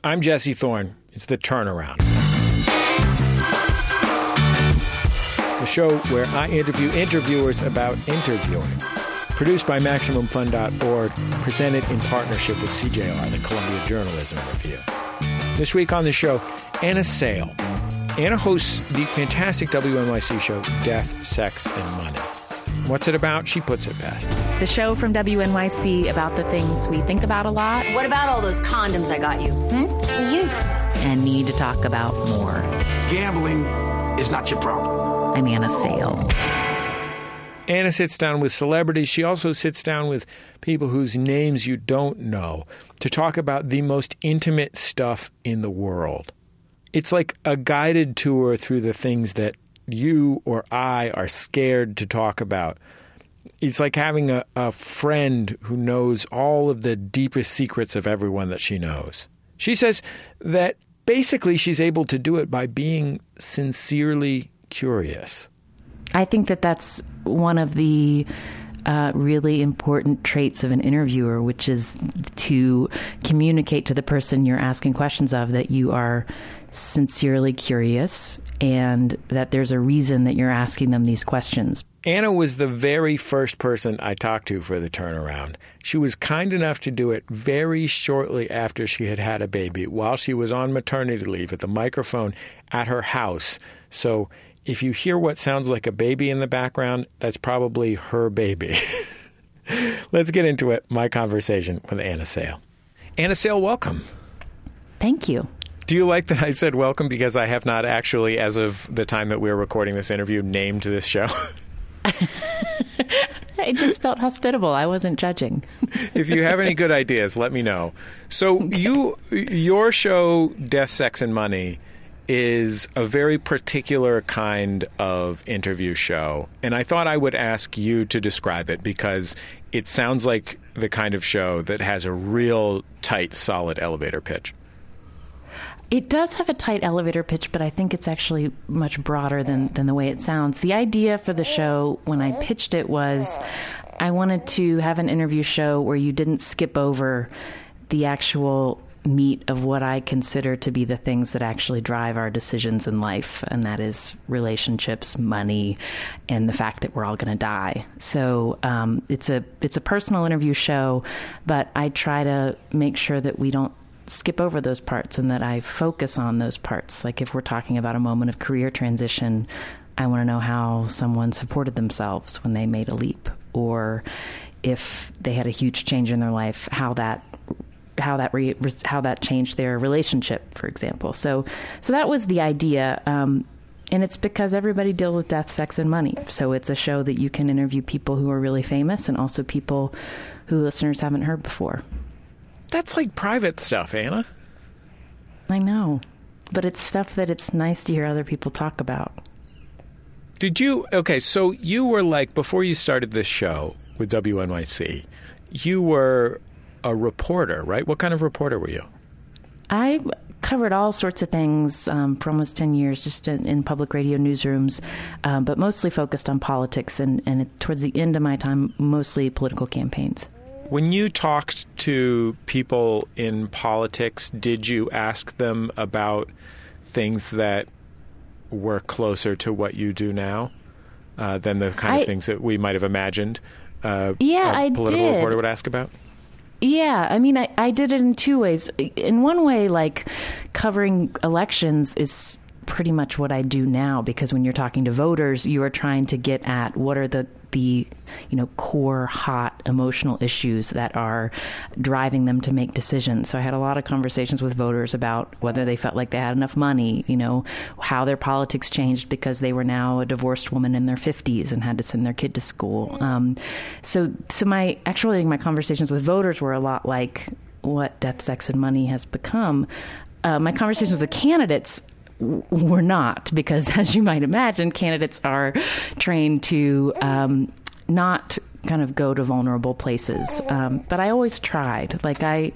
I'm Jesse Thorne. It's The Turnaround, the show where I interview interviewers about interviewing. Produced by MaximumFun.org, presented in partnership with CJR, the Columbia Journalism Review. This week on the show, Anna Sale. Anna hosts the fantastic WNYC show, Death, Sex, and Money. What's it about? She puts it best. The show from WNYC about the things we think about a lot. What about all those condoms I got you? We used them. And need to talk about more. Gambling is not your problem. I'm Anna Sale. Anna sits down with celebrities. She also sits down with people whose names you don't know to talk about the most intimate stuff in the world. It's like a guided tour through the things that you or I are scared to talk about. It's like having a friend who knows all of the deepest secrets of everyone that she knows. She says that basically she's able to do it by being sincerely curious. I think that that's one of the really important traits of an interviewer, which is to communicate to the person you're asking questions of that you are sincerely curious and that there's a reason that you're asking them these questions. Anna was the very first person I talked to for The Turnaround. She was kind enough to do it very shortly after she had had a baby, while she was on maternity leave at the microphone at her house. So if you hear what sounds like a baby in the background, that's probably her baby. Let's get into it, my conversation with Anna Sale. Anna Sale, welcome. Thank you. Do you like that I said welcome because I have not actually, as of the time that we're recording this interview, named this show? It just felt hospitable. I wasn't judging. If you have any good ideas, let me know. So your show, Death, Sex, and Money, is a very particular kind of interview show. And I thought I would ask you to describe it because it sounds like the kind of show that has a real tight, solid elevator pitch. It does have a tight elevator pitch, but I think it's actually much broader than the way it sounds. The idea for the show, when I pitched it, was I wanted to have an interview show where you didn't skip over the actual meat of what I consider to be the things that actually drive our decisions in life, and that is relationships, money, and the fact that we're all going to die. So it's a personal interview show, but I try to make sure that we don't skip over those parts and that I focus on those parts. Like if we're talking about a moment of career transition, I want to know how someone supported themselves when they made a leap, or if they had a huge change in their life, how that changed their relationship, for example. So that was the idea. And it's because everybody deals with death, sex, and money. So it's a show that you can interview people who are really famous and also people who listeners haven't heard before. That's like private stuff, Anna. I know, but it's stuff that it's nice to hear other people talk about. So you were like, before you started this show with WNYC, you were a reporter, right? What kind of reporter were you? I covered all sorts of things for almost 10 years, just in public radio newsrooms, but mostly focused on politics, and towards the end of my time, mostly political campaigns. When you talked to people in politics, did you ask them about things that were closer to what you do now than the kind of things that we might have imagined a political reporter would ask about? Yeah, I mean, I did it in two ways. In one way, like covering elections is pretty much what I do now, because when you're talking to voters, you are trying to get at what are the core, hot, emotional issues that are driving them to make decisions. So I had a lot of conversations with voters about whether they felt like they had enough money, how their politics changed because they were now a divorced woman in their 50s and had to send their kid to school. So my conversations with voters were a lot like what Death, Sex, and Money has become. My conversations with the candidates were not, because as you might imagine, candidates are trained to not kind of go to vulnerable places. But I always tried. Like I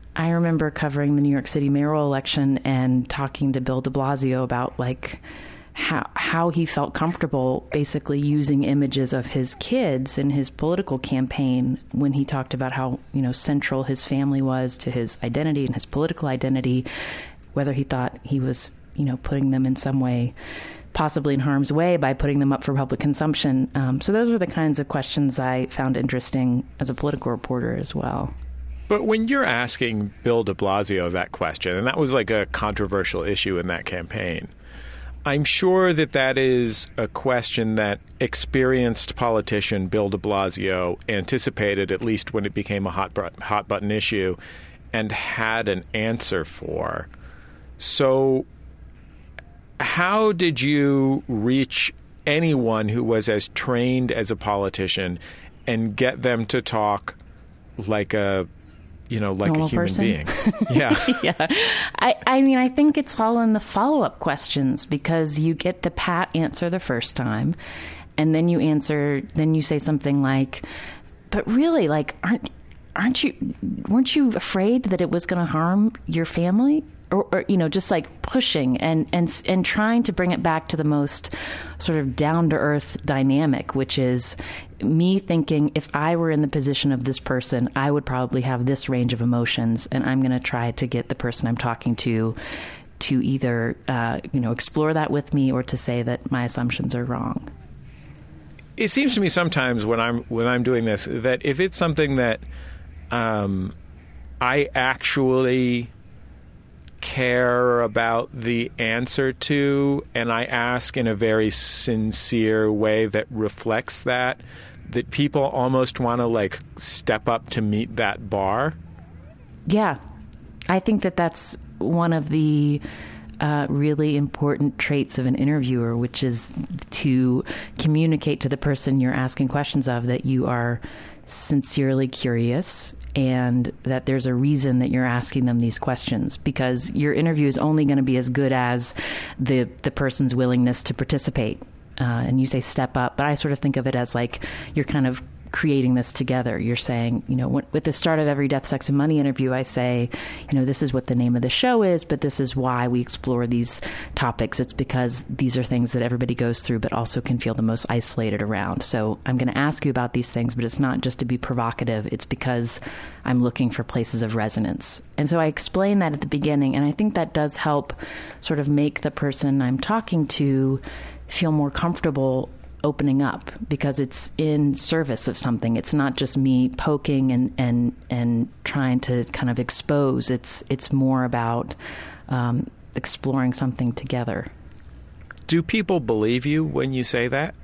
remember covering the New York City mayoral election and talking to Bill de Blasio about like how he felt comfortable basically using images of his kids in his political campaign when he talked about how, central his family was to his identity and his political identity, whether he thought he was, putting them in some way possibly in harm's way by putting them up for public consumption. So those were the kinds of questions I found interesting as a political reporter as well. But when you're asking Bill de Blasio that question, and that was like a controversial issue in that campaign, I'm sure that is a question that experienced politician Bill de Blasio anticipated, at least when it became a hot button issue, and had an answer for. So how did you reach anyone who was as trained as a politician and get them to talk like a like normal a human person? being? Yeah. Yeah. I think it's all in the follow-up questions, because you get the pat answer the first time, and then you say something like, but really, like, weren't you afraid that it was going to harm your family? Or just like pushing and trying to bring it back to the most sort of down-to-earth dynamic, which is me thinking, if I were in the position of this person, I would probably have this range of emotions, and I'm going to try to get the person I'm talking to either explore that with me, or to say that my assumptions are wrong. It seems to me sometimes when I'm doing this that if it's something that I actually care about the answer to, and I ask in a very sincere way that reflects that people almost want to like step up to meet that bar. Yeah. I think that's one of the really important traits of an interviewer, which is to communicate to the person you're asking questions of that you are sincerely curious, and that there's a reason that you're asking them these questions, because your interview is only going to be as good as the person's willingness to participate. And you say step up, but I sort of think of it as like you're kind of creating this together. You're saying, with the start of every Death, Sex, and Money interview, I say, this is what the name of the show is, but this is why we explore these topics. It's because these are things that everybody goes through, but also can feel the most isolated around. So I'm going to ask you about these things, but it's not just to be provocative. It's because I'm looking for places of resonance. And so I explain that at the beginning, and I think that does help sort of make the person I'm talking to feel more comfortable opening up, because it's in service of something. It's not just me poking and trying to kind of expose. It's more about exploring something together. Do people believe you when you say that?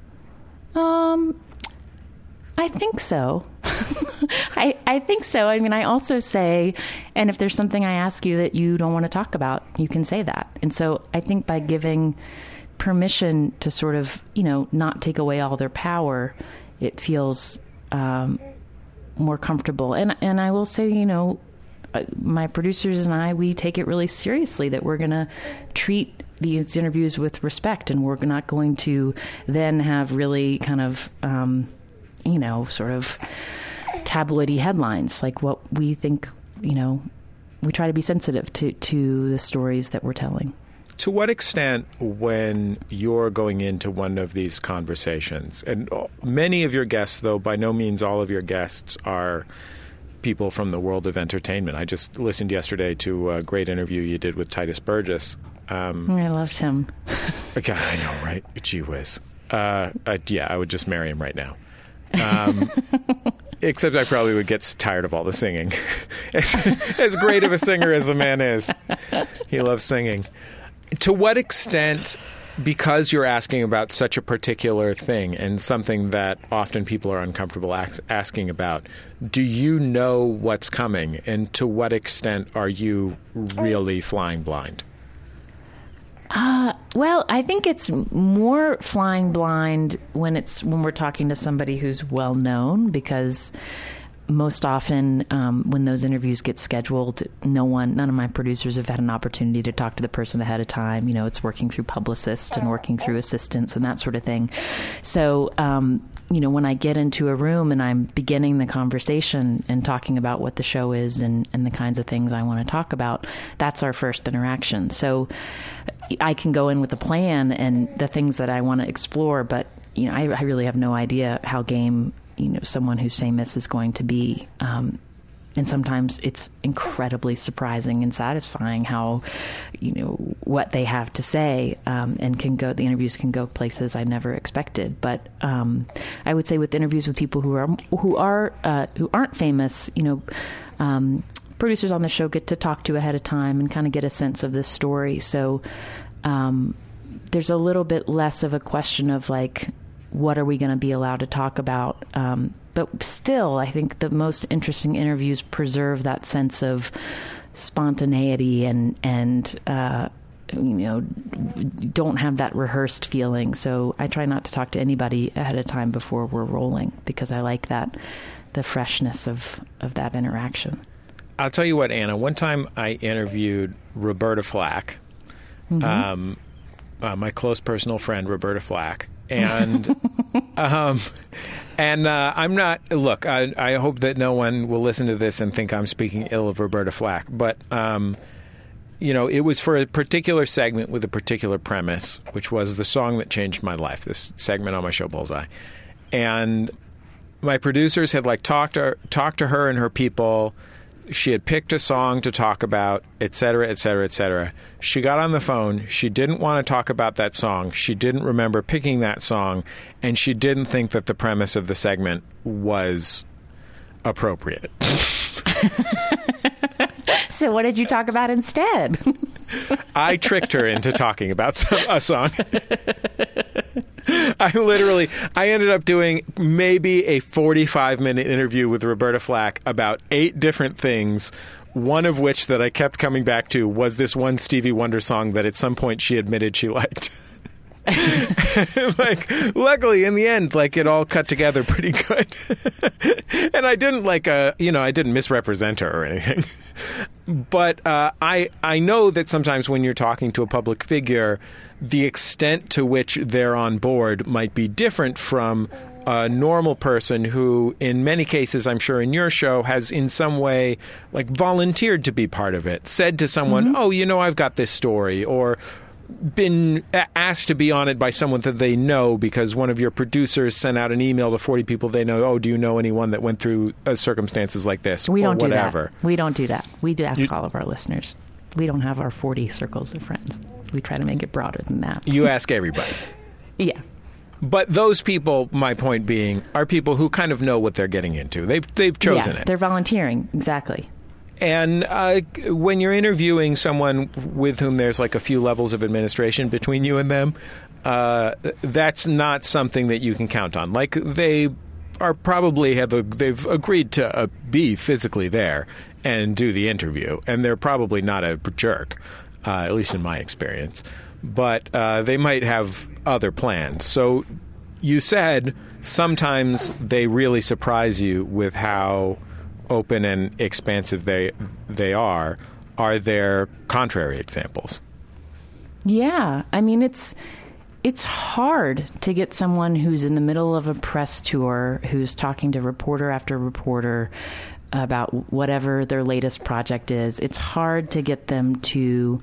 I think so. I think so. I mean, I also say, and if there's something I ask you that you don't want to talk about, you can say that. And so I think by giving permission to sort of, not take away all their power, it feels more comfortable. And I will say, my producers and I, we take it really seriously that we're going to treat these interviews with respect, and we're not going to then have really kind of, sort of tabloidy headlines. Like what we think, we try to be sensitive to the stories that we're telling. To what extent, when you're going into one of these conversations, and many of your guests, though by no means all of your guests are people from the world of entertainment. I just listened yesterday to a great interview you did with Titus Burgess. I loved him. God, I know, right? Gee whiz. I would just marry him right now. Except I probably would get tired of all the singing. As great of a singer as the man is, he loves singing. To what extent, because you're asking about such a particular thing and something that often people are uncomfortable asking about, do you know what's coming? And to what extent are you really flying blind? Well, I think it's more flying blind when we're talking to somebody who's well known, because most often when those interviews get scheduled, none of my producers have had an opportunity to talk to the person ahead of time. It's working through publicists and working through assistants and that sort of thing. So when I get into a room and I'm beginning the conversation and talking about what the show is and the kinds of things I want to talk about, that's our first interaction. So I can go in with a plan and the things that I want to explore, but I really have no idea how game someone who's famous is going to be. And sometimes it's incredibly surprising and satisfying how, what they have to say, and the interviews can go places I never expected. But I would say with interviews with people who aren't famous, producers on the show get to talk to ahead of time and kind of get a sense of this story. So there's a little bit less of a question of like, what are we going to be allowed to talk about? But still, I think the most interesting interviews preserve that sense of spontaneity and don't have that rehearsed feeling. So I try not to talk to anybody ahead of time before we're rolling because I like the freshness of that interaction. I'll tell you what, Anna. One time I interviewed Roberta Flack, my close personal friend, Roberta Flack. And I'm not. Look, I hope that no one will listen to this and think I'm speaking ill of Roberta Flack. But it was for a particular segment with a particular premise, which was the song that changed my life. This segment on my show Bullseye, and my producers had talked to her and her people. She had picked a song to talk about, et cetera, et cetera, et cetera. She got on the phone. She didn't want to talk about that song. She didn't remember picking that song. And she didn't think that the premise of the segment was appropriate. So what did you talk about instead? I tricked her into talking about a song. I ended up doing maybe a 45-minute interview with Roberta Flack about 8 different things, one of which that I kept coming back to was this one Stevie Wonder song that at some point she admitted she liked. Luckily in the end, it all cut together pretty good. And I didn't I didn't misrepresent her or anything. But I know that sometimes when you're talking to a public figure, the extent to which they're on board might be different from a normal person who, in many cases, I'm sure in your show, has in some way volunteered to be part of it, said to someone, I've got this story, or been asked to be on it by someone that they know because one of your producers sent out an email to 40 people they know. Oh, do you know anyone that went through circumstances like this? We don't whatever. Do that. We don't do that. We ask all of our listeners. We don't have our 40 circles of friends. We try to make it broader than that. You ask everybody. Yeah. But those people, my point being, are people who kind of know what they're getting into. They've chosen it. They're volunteering. Exactly. And when you're interviewing someone with whom there's a few levels of administration between you and them, that's not something that you can count on. They are probably they've agreed to be physically there and do the interview, and they're probably not a jerk, at least in my experience. But they might have other plans. So you said sometimes they really surprise you with how open and expansive they are. Are there contrary examples? Yeah. I mean, it's hard to get someone who's in the middle of a press tour, who's talking to reporter after reporter about whatever their latest project is. It's hard to get them to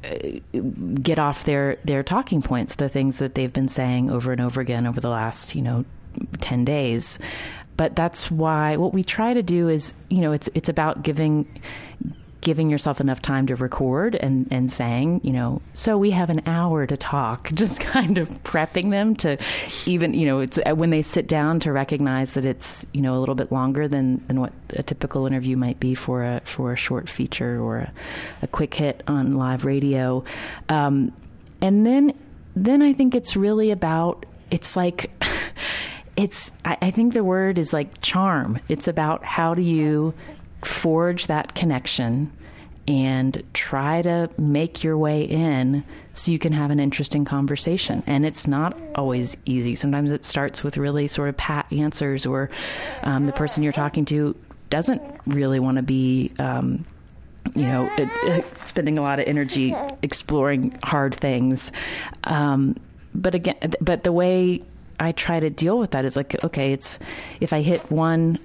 get off their talking points, the things that they've been saying over and over again over the last, 10 days. But that's why what we try to do is, it's about giving yourself enough time to record and saying, so we have an hour to talk, just kind of prepping them to even, it's when they sit down to recognize that it's, a little bit longer than what a typical interview might be for a short feature or a quick hit on live radio. And then I think it's really about, I think the word is charm. It's about how do you forge that connection and try to make your way in so you can have an interesting conversation. And it's not always easy. Sometimes it starts with really sort of pat answers, or the person you're talking to doesn't really want to be spending a lot of energy exploring hard things. But the way I try to deal with that is like, okay, it's if I hit one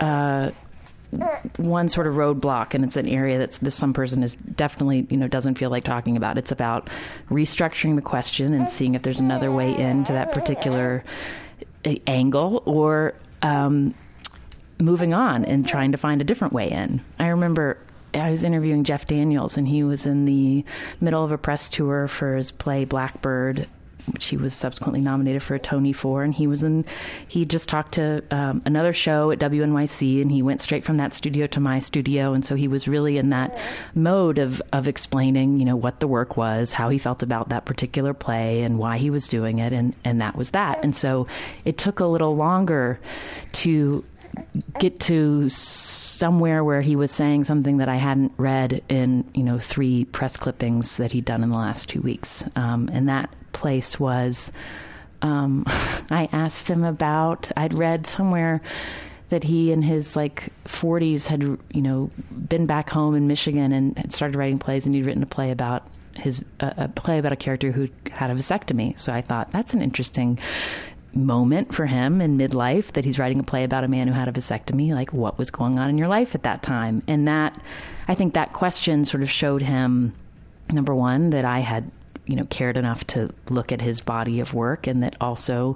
sort of roadblock and it's an area that some person is definitely, doesn't feel like talking about. It's about restructuring the question and seeing if there's another way into that particular angle, or moving on and trying to find a different way in. I remember I was interviewing Jeff Daniels, and he was in the middle of a press tour for his play Blackbird, which he was subsequently nominated for a Tony for. And he just talked to another show at WNYC, and he went straight from that studio to my studio. And so he was really in that mode of explaining, what the work was, how he felt about that particular play and why he was doing it. And that was that. And so it took a little longer to get to somewhere where he was saying something that I hadn't read in, 3 press clippings that he'd done in the last 2 weeks. And that place was, I asked him about, I'd read somewhere that he in his 40s had, been back home in Michigan and had started writing plays, and he'd written a play about a character who had a vasectomy. So I thought that's an interesting moment for him in midlife, that he's writing a play about a man who had a vasectomy. Like, what was going on in your life at that time? And that, I think that question sort of showed him, number one, that I had, cared enough to look at his body of work, and that also,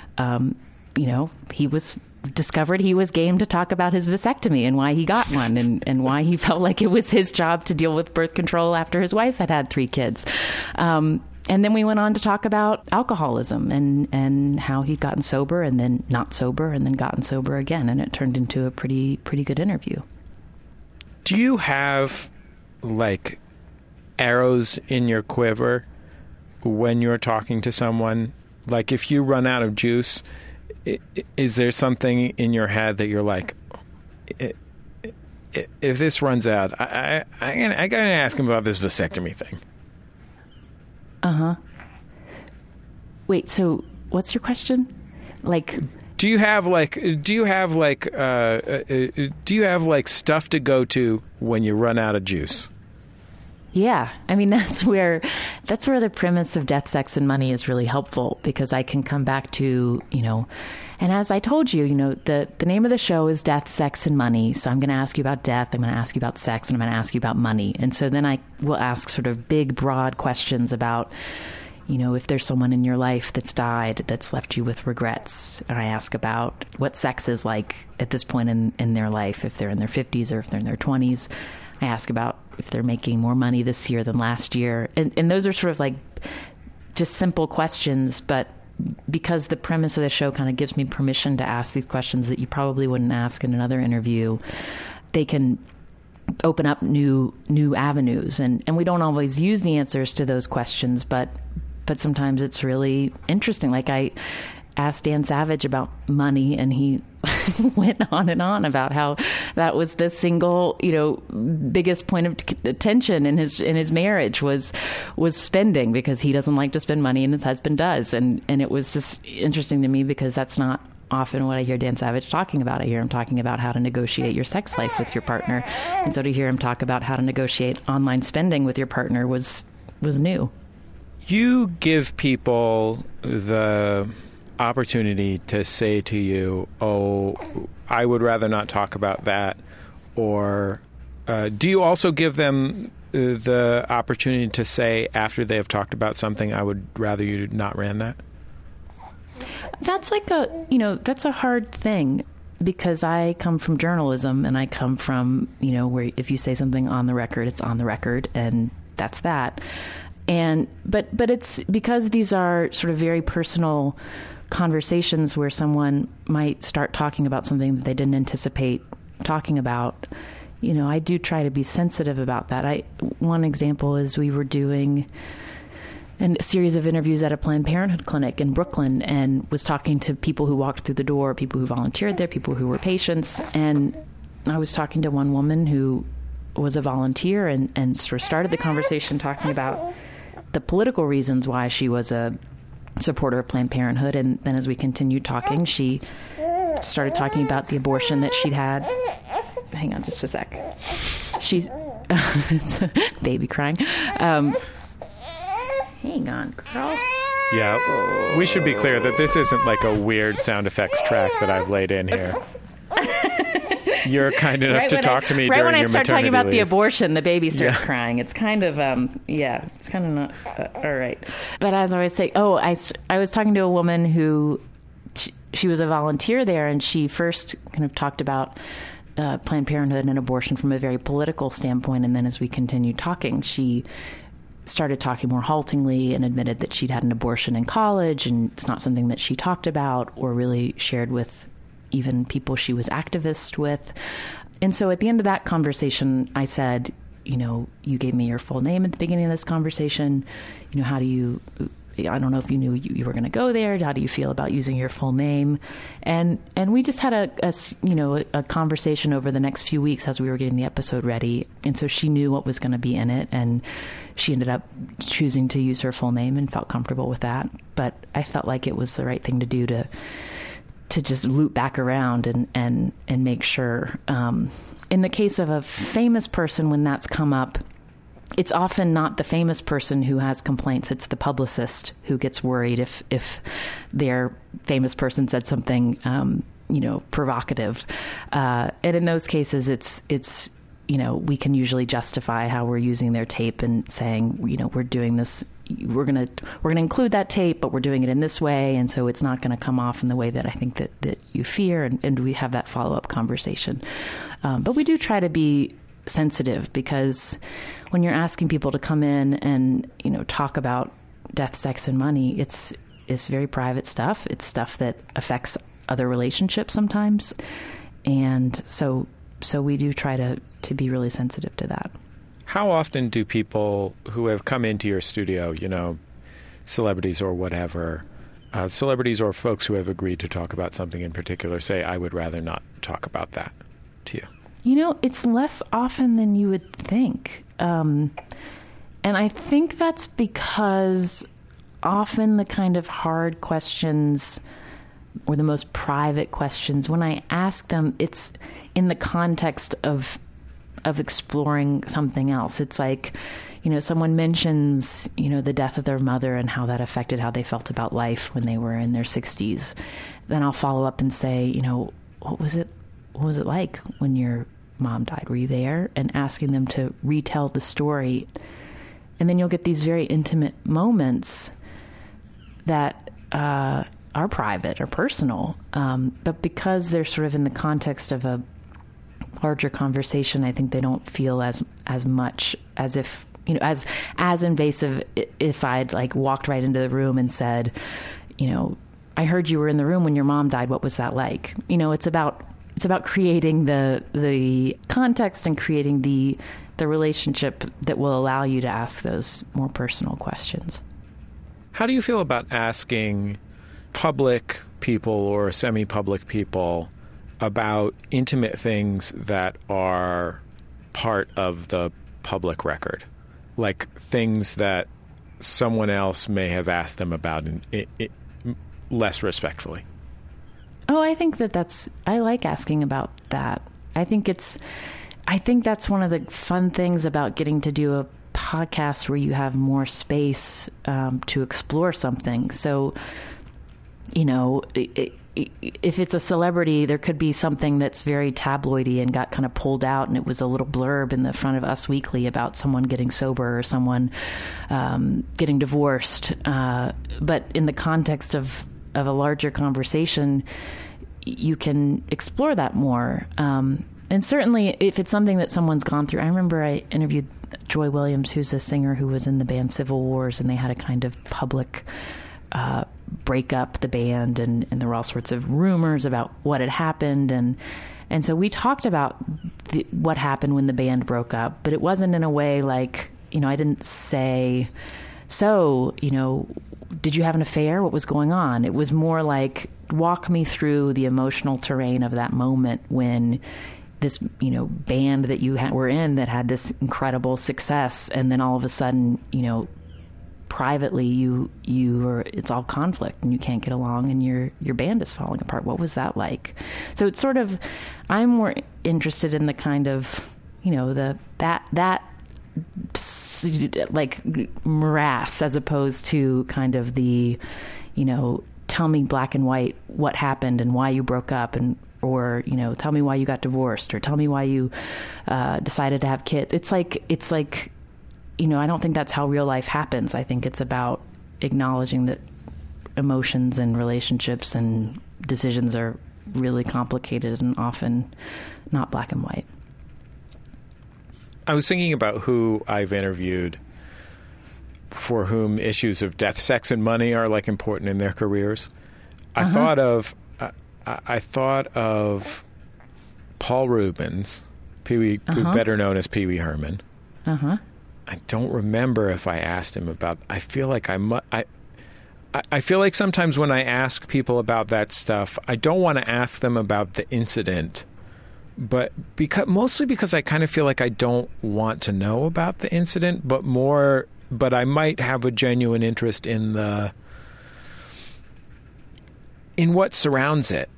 he discovered he was game to talk about his vasectomy and why he got one, and why he felt like it was his job to deal with birth control after his wife had 3 kids. And then we went on to talk about alcoholism and how he'd gotten sober and then not sober and then gotten sober again. And it turned into a pretty good interview. Do you have arrows in your quiver when you're talking to someone? Like, if you run out of juice, is there something in your head that you're like, if this runs out, I got to ask him about this vasectomy thing? Wait, so what's your question? Do you have stuff to go to when you run out of juice? Yeah. I mean, that's where the premise of Death, Sex, and Money is really helpful, because I can come back to, and as I told you, the name of the show is Death, Sex, and Money. So I'm going to ask you about death, I'm going to ask you about sex, and I'm going to ask you about money. And so then I will ask sort of big, broad questions about, if there's someone in your life that's died, that's left you with regrets. And I ask about what sex is like at this point in their life, if they're in their 50s or if they're in their 20s. I ask about if they're making more money this year than last year. And those are sort of just simple questions, but because the premise of the show kind of gives me permission to ask these questions that you probably wouldn't ask in another interview, they can open up new avenues. And we don't always use the answers to those questions, but sometimes it's really interesting. Like, I asked Dan Savage about money, and he went on and on about how that was the single, biggest point of tension in his marriage was spending, because he doesn't like to spend money and his husband does. And it was just interesting to me, because that's not often what I hear Dan Savage talking about. I hear him talking about how to negotiate your sex life with your partner. And so to hear him talk about how to negotiate online spending with your partner was new. You give people the opportunity to say to you, oh, I would rather not talk about that, or do you also give them the opportunity to say, after they have talked about something, I would rather you not ran that? That's that's a hard thing, because I come from journalism, and I come from, where if you say something on the record, it's on the record, and that's that. But it's because these are sort of very personal conversations where someone might start talking about something that they didn't anticipate talking about. I do try to be sensitive about that. One example is we were doing a series of interviews at a Planned Parenthood clinic in Brooklyn, and was talking to people who walked through the door, people who volunteered there, people who were patients. And I was talking to one woman who was a volunteer and sort of started the conversation talking about the political reasons why she was a supporter of Planned Parenthood. And then as we continued talking, she started talking about the abortion that she'd had. Hang on just a sec. She's it's a baby crying. Hang on, girl. Yeah, we should be clear that this isn't like a weird sound effects track that I've laid in here. You're kind enough to talk to me during your maternity leave. Right when I start talking about the abortion, the baby starts crying. It's kind of, it's kind of not, all right. But as I always say, I was talking to a woman who, she was a volunteer there, and she first kind of talked about Planned Parenthood and abortion from a very political standpoint. And then as we continued talking, she started talking more haltingly and admitted that she'd had an abortion in college, and it's not something that she talked about or really shared with even people she was activist with. And so at the end of that conversation, I said, you gave me your full name at the beginning of this conversation. How do you, I don't know if you knew you were going to go there. How do you feel about using your full name? And we just had a conversation over the next few weeks as we were getting the episode ready. And so she knew what was going to be in it, and she ended up choosing to use her full name and felt comfortable with that. But I felt like it was the right thing to do to just loop back around and make sure. In the case of a famous person, when that's come up, it's often not the famous person who has complaints. It's the publicist who gets worried if their famous person said something, provocative. And in those cases, it's we can usually justify how we're using their tape and saying, we're doing this. We're gonna include that tape, but we're doing it in this way, and so it's not going to come off in the way that I think that you fear, and we have that follow-up conversation. But we do try to be sensitive, because when you're asking people to come in and talk about death, sex, and money, it's very private stuff. It's stuff that affects other relationships sometimes, and so we do try to be really sensitive to that. How often do people who have come into your studio, celebrities or whatever, celebrities or folks who have agreed to talk about something in particular, say, I would rather not talk about that to you? It's less often than you would think. And I think that's because often the kind of hard questions or the most private questions, when I ask them, it's in the context of exploring something else. It's like, someone mentions, the death of their mother and how that affected how they felt about life when they were in their 60s. Then I'll follow up and say, what was it like when your mom died? Were you there? And asking them to retell the story. And then you'll get these very intimate moments that are private or personal. But because they're sort of in the context of a larger conversation, I think they don't feel as much as if, as invasive if I'd walked right into the room and said, I heard you were in the room when your mom died. What was that like? It's about creating the context and creating the relationship that will allow you to ask those more personal questions. How do you feel about asking public people or semi-public people about intimate things that are part of the public record, like things that someone else may have asked them about less respectfully? Oh, I think I like asking about that. I think that's one of the fun things about getting to do a podcast where you have more space to explore something. So, if it's a celebrity, there could be something that's very tabloidy and got kind of pulled out, and it was a little blurb in the front of Us Weekly about someone getting sober or someone getting divorced. But in the context of a larger conversation, you can explore that more. And certainly if it's something that someone's gone through. I remember I interviewed Joy Williams, who's a singer who was in the band Civil Wars, and they had a kind of public break up the band, and there were all sorts of rumors about what had happened, and so we talked about what happened when the band broke up, but it wasn't in a way like, I didn't say, so, did you have an affair? What was going on? It was more like, walk me through the emotional terrain of that moment when this, band that you were in that had this incredible success, and then all of a sudden, privately it's all conflict and you can't get along and your band is falling apart. What was that like? So it's sort of, I'm more interested in the kind of, that like morass, as opposed to kind of the, tell me black and white what happened and why you broke up, or tell me why you got divorced, or tell me why you decided to have kids. It's like I don't think that's how real life happens. I think it's about acknowledging that emotions and relationships and decisions are really complicated and often not black and white. I was thinking about who I've interviewed for whom issues of death, sex, and money are like important in their careers. I thought of Paul Reubens, better known as Pee Wee Herman. I don't remember if I asked him about. I feel like I feel like sometimes when I ask people about that stuff, I don't want to ask them about the incident, but mostly because I kind of feel like I don't want to know about the incident, but I might have a genuine interest in what surrounds it.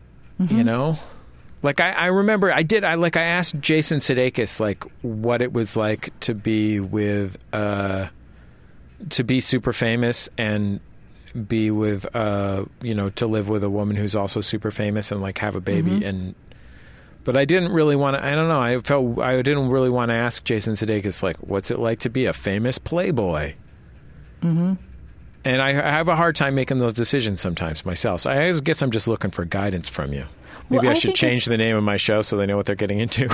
Like I remember I asked Jason Sudeikis like what it was like to be to be super famous and be with to live with a woman who's also super famous and like have a baby. But I didn't really want to. I don't know. I didn't really want to ask Jason Sudeikis like what's it like to be a famous playboy. And I have a hard time making those decisions sometimes myself. So I guess I'm just looking for guidance from you. Maybe I should change the name of my show so they know what they're getting into.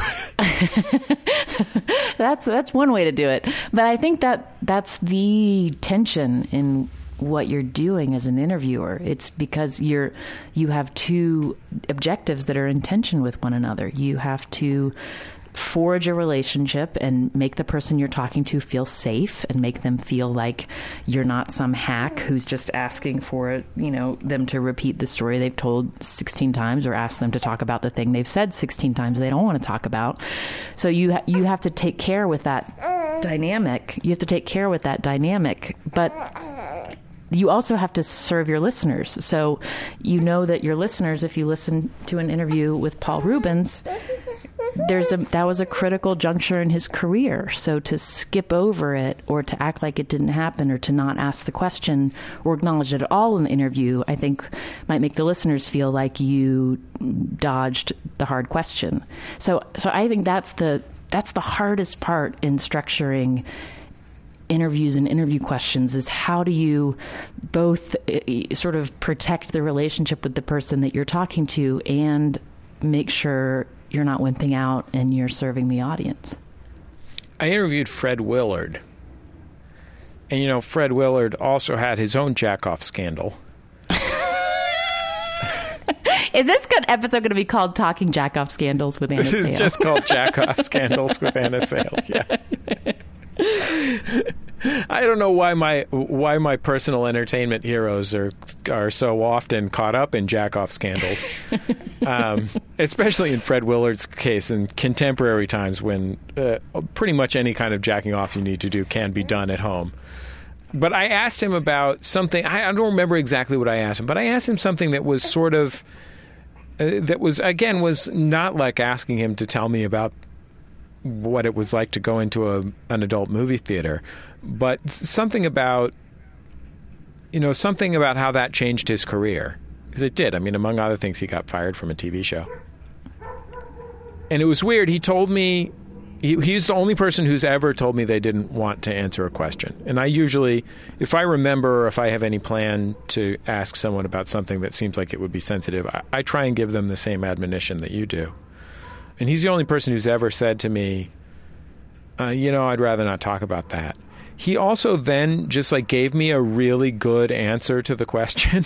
That's one way to do it. But I think that's the tension in what you're doing as an interviewer. It's because you have two objectives that are in tension with one another. You have to forge a relationship and make the person you're talking to feel safe and make them feel like you're not some hack who's just asking for them to repeat the story they've told 16 times or ask them to talk about the thing they've said 16 times they don't want to talk about. So you have to take care with that dynamic. But you also have to serve your listeners. So that your listeners, if you listen to an interview with Paul Reubens, that was a critical juncture in his career. So to skip over it or to act like it didn't happen or to not ask the question or acknowledge it at all in the interview, I think might make the listeners feel like you dodged the hard question. So I think that's the hardest part in structuring interviews and interview questions is how do you both sort of protect the relationship with the person that you're talking to and make sure you're not wimping out and you're serving the audience. I interviewed Fred Willard. And, Fred Willard also had his own jack-off scandal. Is this episode going to be called Talking Jack-Off Scandals with Anna Sale? This is just called Jack-Off Scandals with Anna Sale, yeah. I don't know why my personal entertainment heroes are so often caught up in jack-off scandals, especially in Fred Willard's case in contemporary times when pretty much any kind of jacking off you need to do can be done at home. But I asked him about something. I don't remember exactly what I asked him, but I asked him something that was sort of was not like asking him to tell me about what it was like to go into an adult movie theater, but something about how that changed his career, because it did. I mean, among other things, he got fired from a TV show, and it was weird. He told me he's the only person who's ever told me they didn't want to answer a question, and I usually, if I remember or if I have any plan to ask someone about something that seems like it would be sensitive, I try and give them the same admonition that you do. And he's the only person who's ever said to me, I'd rather not talk about that. He also then just gave me a really good answer to the question.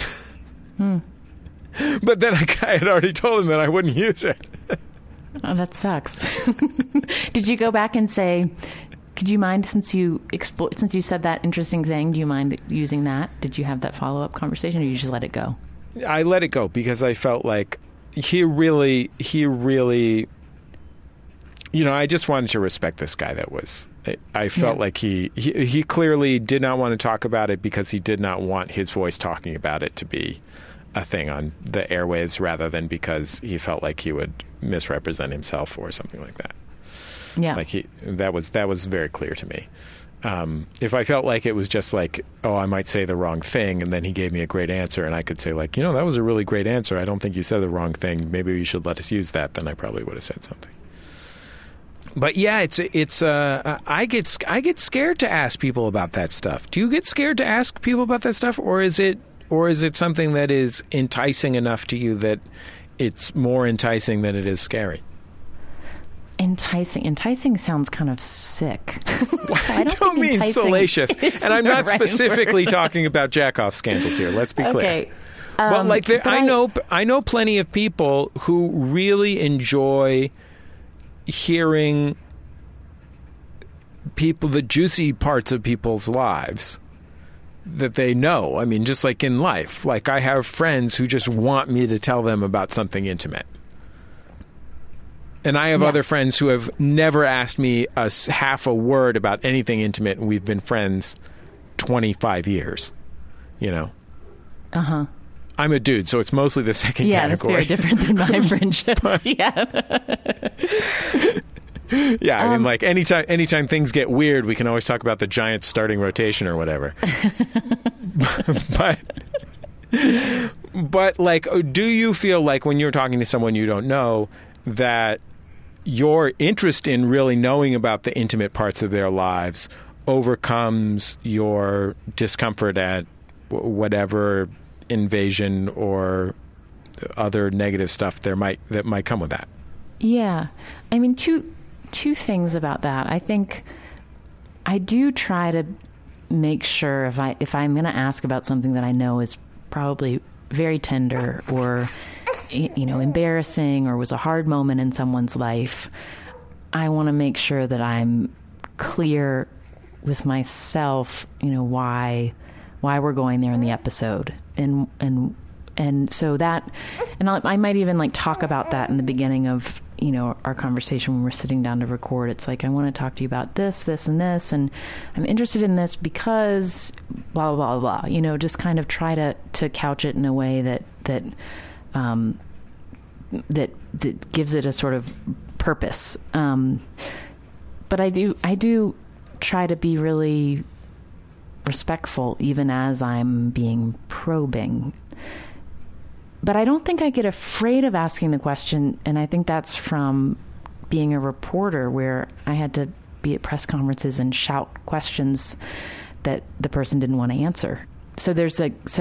But then I had already told him that I wouldn't use it. Oh, that sucks. Did you go back and say, could you mind, since you said that interesting thing, do you mind using that? Did you have that follow-up conversation or you just let it go? I let it go because I felt like he really, I just wanted to respect this guy I felt like he clearly did not want to talk about it because he did not want his voice talking about it to be a thing on the airwaves rather than because he felt like he would misrepresent himself or something like that. Yeah. Like that was very clear to me. If I felt like it was just like, oh, I might say the wrong thing, and then he gave me a great answer, and I could say like, that was a really great answer. I don't think you said the wrong thing. Maybe you should let us use that. Then I probably would have said something. But yeah, I get scared to ask people about that stuff. Do you get scared to ask people about that stuff, or is it something that is enticing enough to you that it's more enticing than it is scary? Enticing sounds kind of sick. So I don't mean salacious, and I'm not specifically talking about jack-off scandals here. Let's be clear. Okay. But like, I know plenty of people who really enjoy hearing the juicy parts of people's lives that they know. I mean, just like in life. Like, I have friends who just want me to tell them about something intimate. And I have other friends who have never asked me half a word about anything intimate, and we've been friends 25 years, Uh-huh. I'm a dude, so it's mostly the second category. Yeah, that's very different than my friendships. Yeah, I mean, like, anytime things get weird, we can always talk about the Giants starting rotation or whatever. But like, do you feel like when you're talking to someone you don't know that your interest in really knowing about the intimate parts of their lives overcomes your discomfort at whatever invasion or other negative stuff that might come with that? Yeah. I mean, two things about that. I think I do try to make sure if I'm going to ask about something that I know is probably very tender or embarrassing or was a hard moment in someone's life, I want to make sure that I'm clear with myself, why we're going there in the episode. And so that, and I might even like talk about that in the beginning of, our conversation when we're sitting down to record. It's like, I want to talk to you about this, this, and this, and I'm interested in this because blah, blah, blah, blah, just kind of try to couch it in a way that gives it a sort of purpose. But I do try to be really respectful even as I'm being probing. But I don't think I get afraid of asking the question, and I think that's from being a reporter where I had to be at press conferences and shout questions that the person didn't want to answer. So there's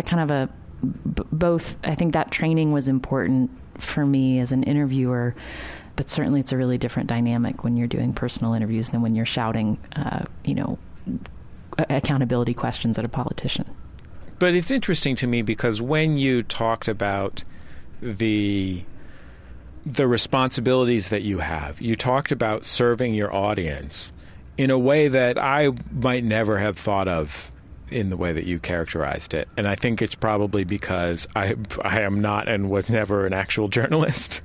both. I think that training was important for me as an interviewer, but certainly it's a really different dynamic when you're doing personal interviews than when you're shouting, accountability questions at a politician. But it's interesting to me because when you talked about the responsibilities that you have, you talked about serving your audience in a way that I might never have thought of in the way that you characterized it. And I think it's probably because I am not and was never an actual journalist.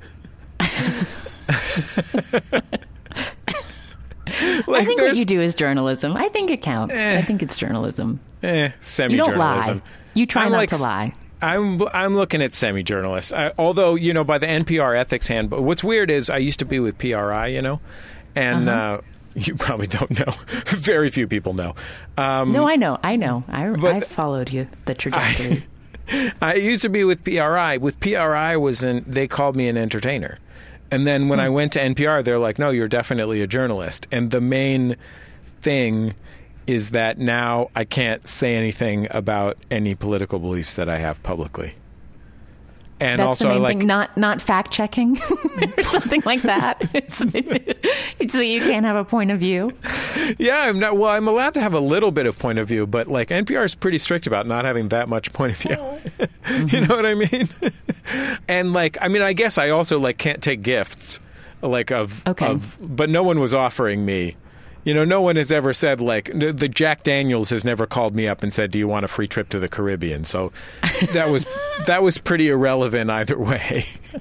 I think what you do is journalism. I think it counts. I think it's journalism. Semi-journalism. You don't lie. You try not to lie. I'm looking at semi-journalist. Although, by the NPR ethics handbook, what's weird is I used to be with PRI, and you probably don't know. Very few people know. No, I know. I followed the trajectory. I used to be with PRI. With PRI they called me an entertainer. And then when I went to NPR, they're like, no, you're definitely a journalist. And the main thing is that now I can't say anything about any political beliefs that I have publicly. And that's also, the main thing, not fact checking or something like that. It's that you can't have a point of view. Yeah, I'm not. Well, I'm allowed to have a little bit of point of view, but like NPR is pretty strict about not having that much point of view. Mm-hmm. You know what I mean? And like, I mean, I guess I also like can't take gifts, like of, but no one was offering me. No one has ever said, like, the Jack Daniels has never called me up and said, do you want a free trip to the Caribbean? So that was pretty irrelevant either way.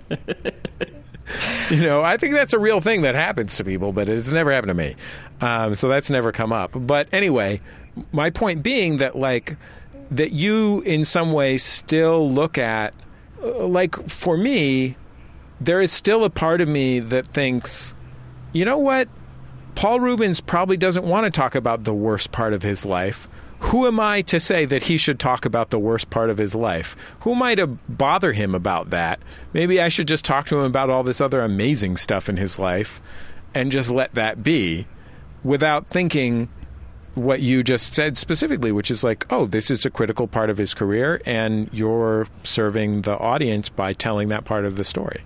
I think that's a real thing that happens to people, but it's never happened to me. So that's never come up. But anyway, my point being that, like, that you in some ways still look at, like, for me, there is still a part of me that thinks, you know what? Paul Reubens probably doesn't want to talk about the worst part of his life. Who am I to say that he should talk about the worst part of his life? Who am I to bother him about that? Maybe I should just talk to him about all this other amazing stuff in his life and just let that be without thinking what you just said specifically, which is like, oh, this is a critical part of his career, and you're serving the audience by telling that part of the story.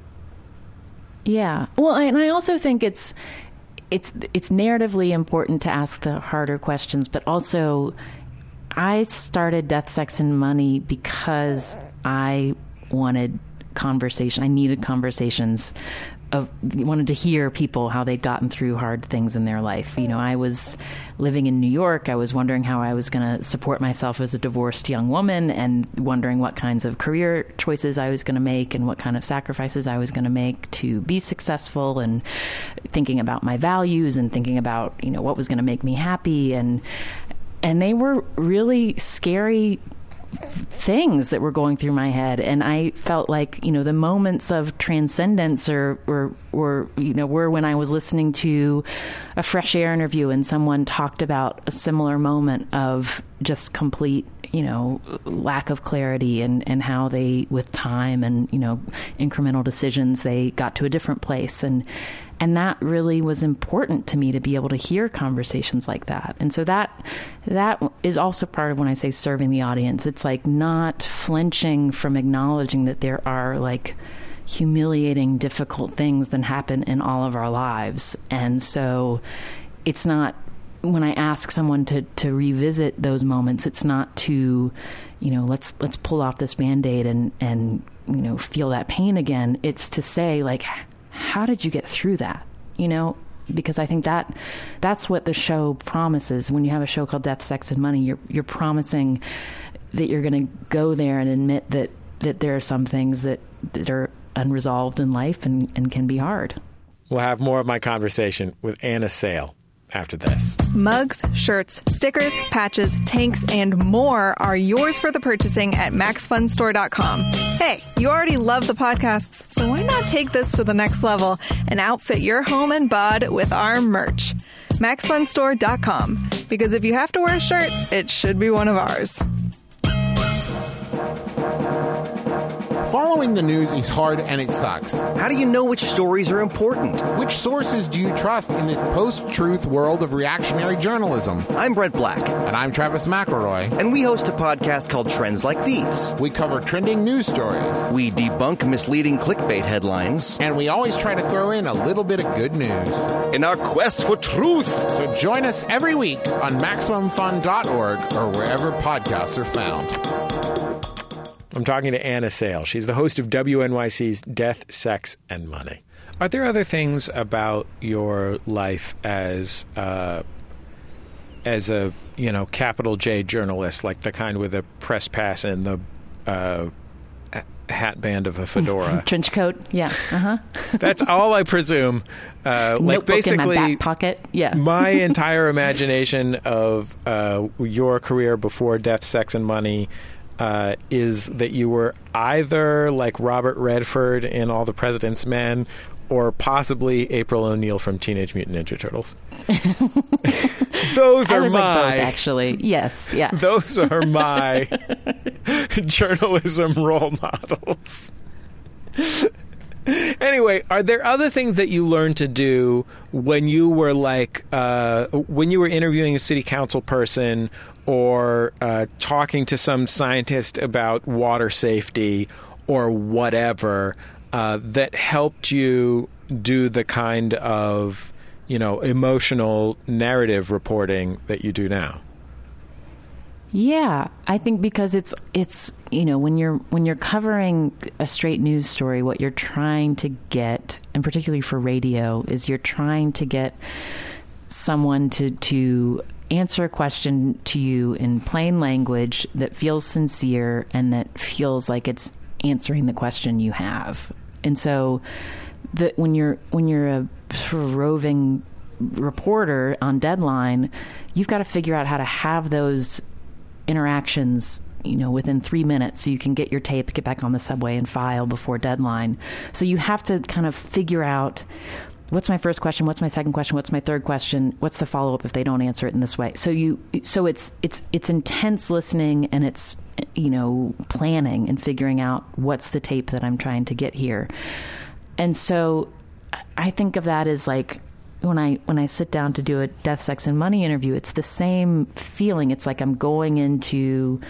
Yeah. Well, and I also think it's narratively important to ask the harder questions, but also I started Death, Sex, and Money because I wanted conversation. I needed conversations. Wanted to hear people, how they'd gotten through hard things in their life. You know, I was living in New York. I was wondering how I was going to support myself as a divorced young woman, and wondering what kinds of career choices I was going to make and what kind of sacrifices I was going to make to be successful, and thinking about my values and thinking about, you know, what was going to make me happy. And they were really scary things that were going through my head, and I felt like, you know, the moments of transcendence were when I was listening to a Fresh Air interview and someone talked about a similar moment of just complete, you know, lack of clarity, and how they, with time and, you know, incremental decisions, they got to a different place. And that really was important to me, to be able to hear conversations like that. And so that is also part of when I say serving the audience. It's like not flinching from acknowledging that there are like humiliating, difficult things that happen in all of our lives. And so it's not, when I ask someone to revisit those moments, it's not to, you know, let's pull off this Band-Aid and you know, feel that pain again. It's to say, like, how did you get through that? You know, because I think that's what the show promises. When you have a show called Death, Sex, and Money, you're promising that you're going to go there and admit that there are some things that are unresolved in life and can be hard. We'll have more of my conversation with Anna Sale after this. Mugs, shirts, stickers, patches, tanks, and more are yours for the purchasing at MaxFunStore.com. Hey, you already love the podcasts, so why not take this to the next level and outfit your home and bod with our merch? MaxFunStore.com. Because if you have to wear a shirt, it should be one of ours. Following the news is hard and it sucks. How do you know which stories are important? Which sources do you trust in this post-truth world of reactionary journalism? I'm Brett Black. And I'm Travis McElroy. And we host a podcast called Trends Like These. We cover trending news stories. We debunk misleading clickbait headlines. And we always try to throw in a little bit of good news. In our quest for truth. So join us every week on MaximumFun.org or wherever podcasts are found. I'm talking to Anna Sale. She's the host of WNYC's Death, Sex, and Money. Are there other things about your life as a, you know, capital J journalist, like the kind with a press pass and the hat band of a fedora? Trench coat, yeah. Uh-huh. That's all I presume. Like notebook basically, in my back pocket. Yeah. My entire imagination of your career before Death, Sex, and Money is that you were either like Robert Redford in All the President's Men, or possibly April O'Neil from Teenage Mutant Ninja Turtles. Those are I was my like both, actually. Yes, yeah. Those are my journalism role models. Anyway, are there other things that you learned to do when you were like when you were interviewing a city council person or talking to some scientist about water safety or whatever that helped you do the kind of, you know, emotional narrative reporting that you do now? Yeah, I think because it's you know, when you're covering a straight news story, what you're trying to get, and particularly for radio, is you're trying to get someone to answer a question to you in plain language that feels sincere and that feels like it's answering the question you have. And so when you're a sort of roving reporter on deadline, you've got to figure out how to have those interactions, you know, within 3 minutes so you can get your tape, get back on the subway and file before deadline. So you have to kind of figure out what's my first question? What's my second question? What's my third question? What's the follow-up if they don't answer it in this way? So it's intense listening, and it's, planning and figuring out what's the tape that I'm trying to get here. And so I think of that as like, when I sit down to do a Death, Sex, and Money interview, it's the same feeling. It's like I'm going into,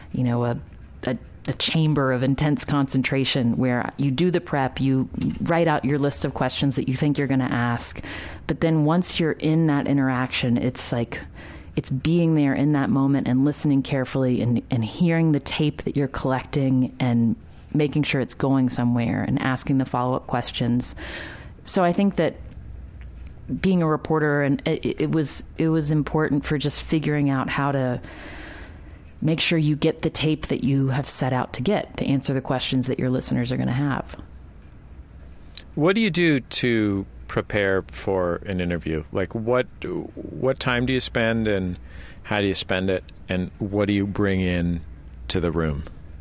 a chamber of intense concentration where you do the prep, you write out your list of questions that you think you're going to ask. But then once you're in that interaction, it's like, it's being there in that moment and listening carefully and hearing the tape that you're collecting and making sure it's going somewhere and asking the follow-up questions. So I think that being a reporter, and it was important for just figuring out how to make sure you get the tape that you have set out to get to answer the questions that your listeners are going to have. What do you do to prepare for an interview? Like what time do you spend, and how do you spend it, and what do you bring in to the room?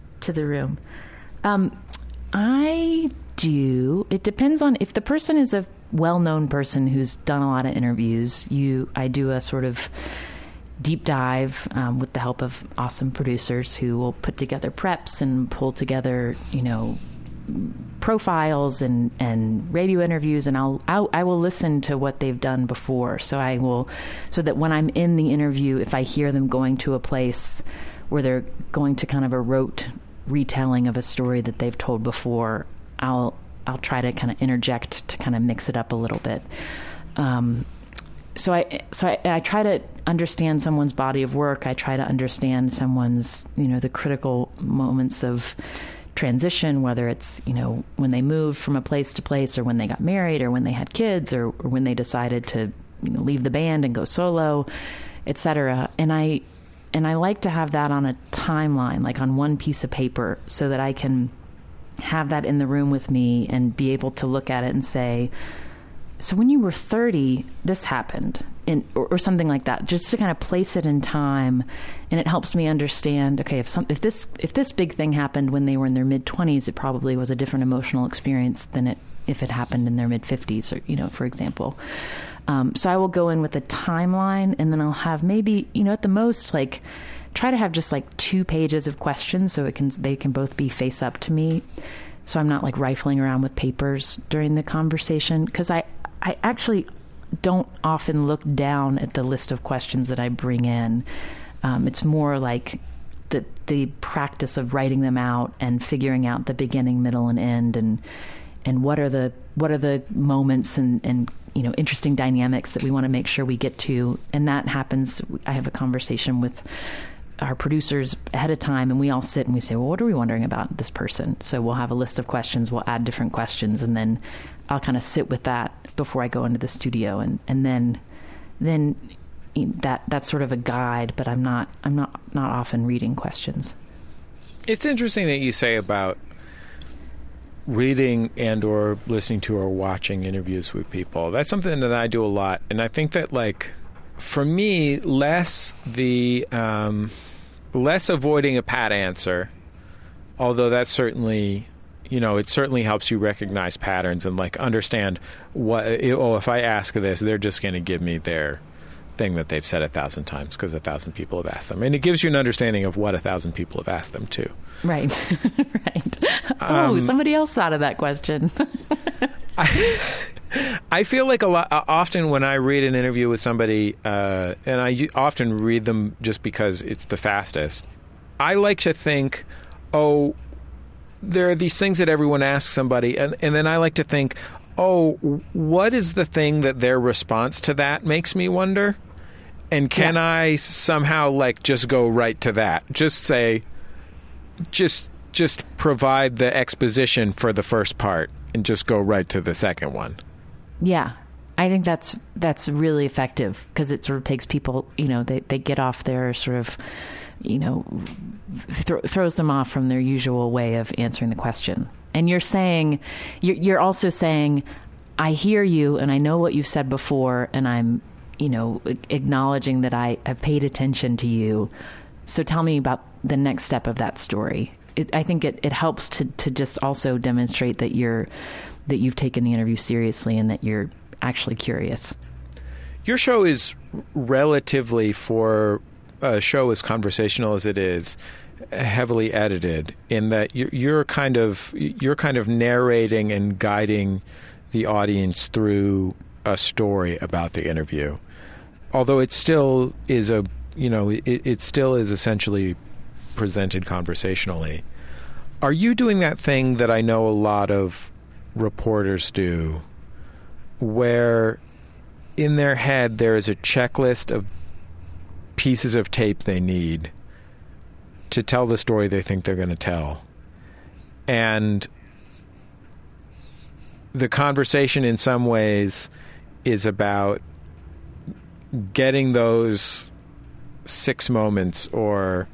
It depends on if the person is a well-known person who's done a lot of interviews. I do a sort of deep dive with the help of awesome producers who will put together preps and pull together, profiles and radio interviews, and I will listen to what they've done before. So that when I'm in the interview, if I hear them going to a place where they're going to kind of a rote retelling of a story that they've told before, I'll try to kind of interject to kind of mix it up a little bit. So I try to understand someone's body of work. I try to understand someone's, the critical moments of transition, whether it's, when they moved from a place to place, or when they got married, or when they had kids, or when they decided to leave the band and go solo, et cetera. And I like to have that on a timeline, like on one piece of paper, so that I can have that in the room with me and be able to look at it and say, so when you were 30, this happened, or something like that, just to kind of place it in time. And it helps me understand, okay, if this big thing happened when they were in their mid-20s, it probably was a different emotional experience than if it happened in their mid-50s, or, for example. So I will go in with a timeline, and then I'll have maybe, at the most, like, try to have just like 2 pages of questions, so they can both be face up to me. So I'm not like rifling around with papers during the conversation, because I actually don't often look down at the list of questions that I bring in. It's more like the practice of writing them out and figuring out the beginning, middle, and end, and what are the moments and interesting dynamics that we want to make sure we get to. And that happens. I have a conversation with our producers ahead of time, and we all sit and we say, well, what are we wondering about this person? So we'll have a list of questions, we'll add different questions, and then I'll kind of sit with that before I go into the studio, and then that's sort of a guide, but I'm not often reading questions. It's interesting that you say about reading and or listening to or watching interviews with people. That's something that I do a lot, and I think that, like, for me, less avoiding a pat answer, although that's certainly, it certainly helps you recognize patterns and like understand if I ask this, they're just going to give me their thing that they've said 1,000 times because 1,000 people have asked them. And it gives you an understanding of what 1,000 people have asked them too. Right. Right. Somebody else thought of that question. I feel like often when I read an interview with somebody, and I often read them just because it's the fastest, I like to think, there are these things that everyone asks somebody, and then I like to think, what is the thing that their response to that makes me wonder? And can I somehow like just go right to that? Just say, just provide the exposition for the first part and just go right to the second one. Yeah, I think that's really effective, because it sort of takes people, they get off their sort of, throws them off from their usual way of answering the question. And you're also saying, I hear you and I know what you've said before, and I'm, acknowledging that I have paid attention to you. So tell me about the next step of that story. I think it helps to just also demonstrate that you've taken the interview seriously and that you're actually curious. Your show is relatively, for a show as conversational as it is, heavily edited in that you're kind of narrating and guiding the audience through a story about the interview. Although it still is it still is essentially presented conversationally. Are you doing that thing that I know a lot of reporters do, where in their head there is a checklist of pieces of tape they need to tell the story they think they're going to tell, and the conversation in some ways is about getting those 6 moments or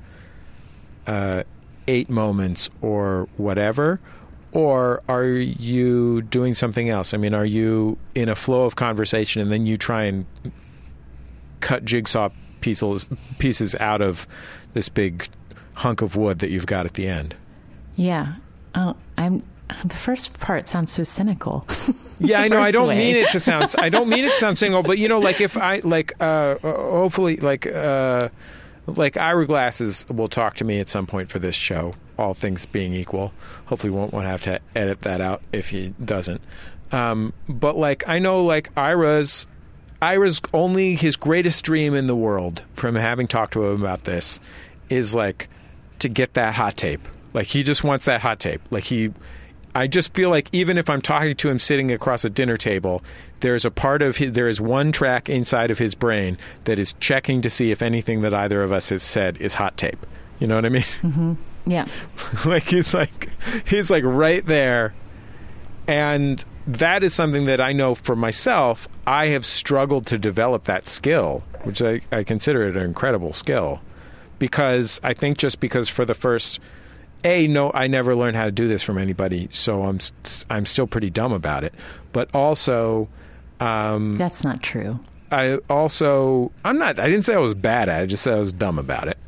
8 moments or whatever? Or are you doing something else? I mean, are you in a flow of conversation and then you try and cut jigsaw pieces out of this big hunk of wood that you've got at the end? Yeah. Oh, the first part sounds so cynical. Yeah, I know. I don't mean it to sound cynical, but like if I hopefully like Ira Glasses will talk to me at some point for this show, all things being equal. Hopefully won't have to edit that out if he doesn't. But like I know like Ira's only his greatest dream in the world from having talked to him about this is like to get that hot tape. Like he just wants that hot tape. I just feel like even if I'm talking to him sitting across a dinner table, there is one track inside of his brain that is checking to see if anything that either of us has said is hot tape. You know what I mean? Mm-hmm. Yeah. He's like right there. And that is something that I know for myself, I have struggled to develop that skill, which I consider it an incredible skill. Because I think just because for the first... I never learned how to do this from anybody, so I'm still pretty dumb about it. But also... that's not true. I didn't say I was bad at it, I just said I was dumb about it.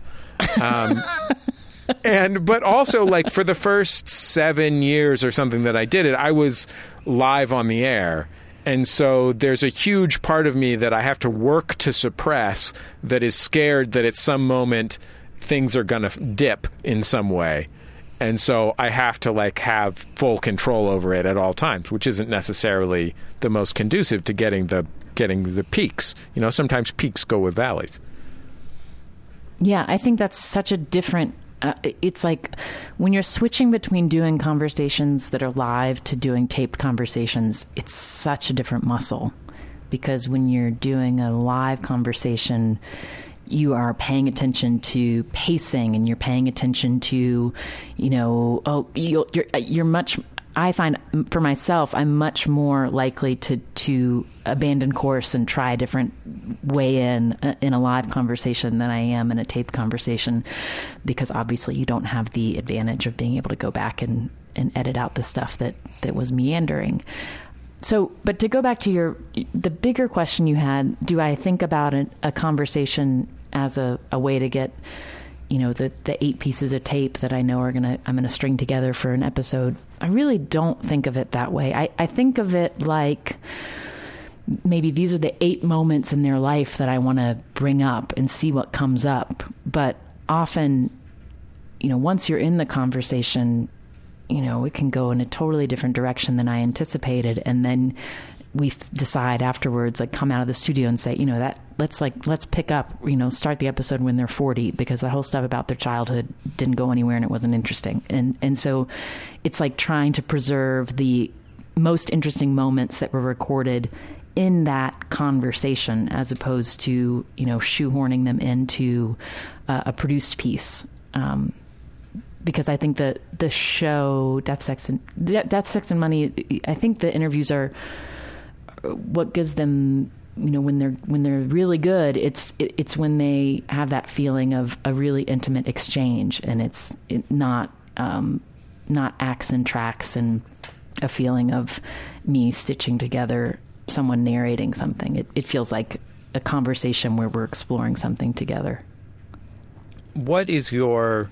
But also, like, for the first 7 years or something that I did it, I was live on the air. And so there's a huge part of me that I have to work to suppress that is scared that at some moment things are going to dip in some way. And so I have to like have full control over it at all times, which isn't necessarily the most conducive to getting the peaks. You know, sometimes peaks go with valleys. Yeah, I think that's such a different... it's like when you're switching between doing conversations that are live to doing taped conversations, it's such a different muscle. Because when you're doing a live conversation... you are paying attention to pacing and you're paying attention to, you're much, I find for myself, I'm much more likely to abandon course and try a different way in a live conversation than I am in a taped conversation, because obviously you don't have the advantage of being able to go back and edit out the stuff that was meandering. So, but to go back to the bigger question you had, do I think about a conversation as a way to get, the 8 pieces of tape that I know I'm going to string together for an episode? I really don't think of it that way. I think of it like maybe these are the 8 moments in their life that I want to bring up and see what comes up. But often, once you're in the conversation, it can go in a totally different direction than I anticipated. And then we decide afterwards, like come out of the studio and say, let's pick up, start the episode when they're 40, because the whole stuff about their childhood didn't go anywhere and it wasn't interesting. And so it's like trying to preserve the most interesting moments that were recorded in that conversation, as opposed to, shoehorning them into a produced piece. Because I think that the show Death, Sex, and Money, I think the interviews are what gives them, when they're really good. It's when they have that feeling of a really intimate exchange, and it's not acts and tracks and a feeling of me stitching together someone narrating something. It feels like a conversation where we're exploring something together. What is your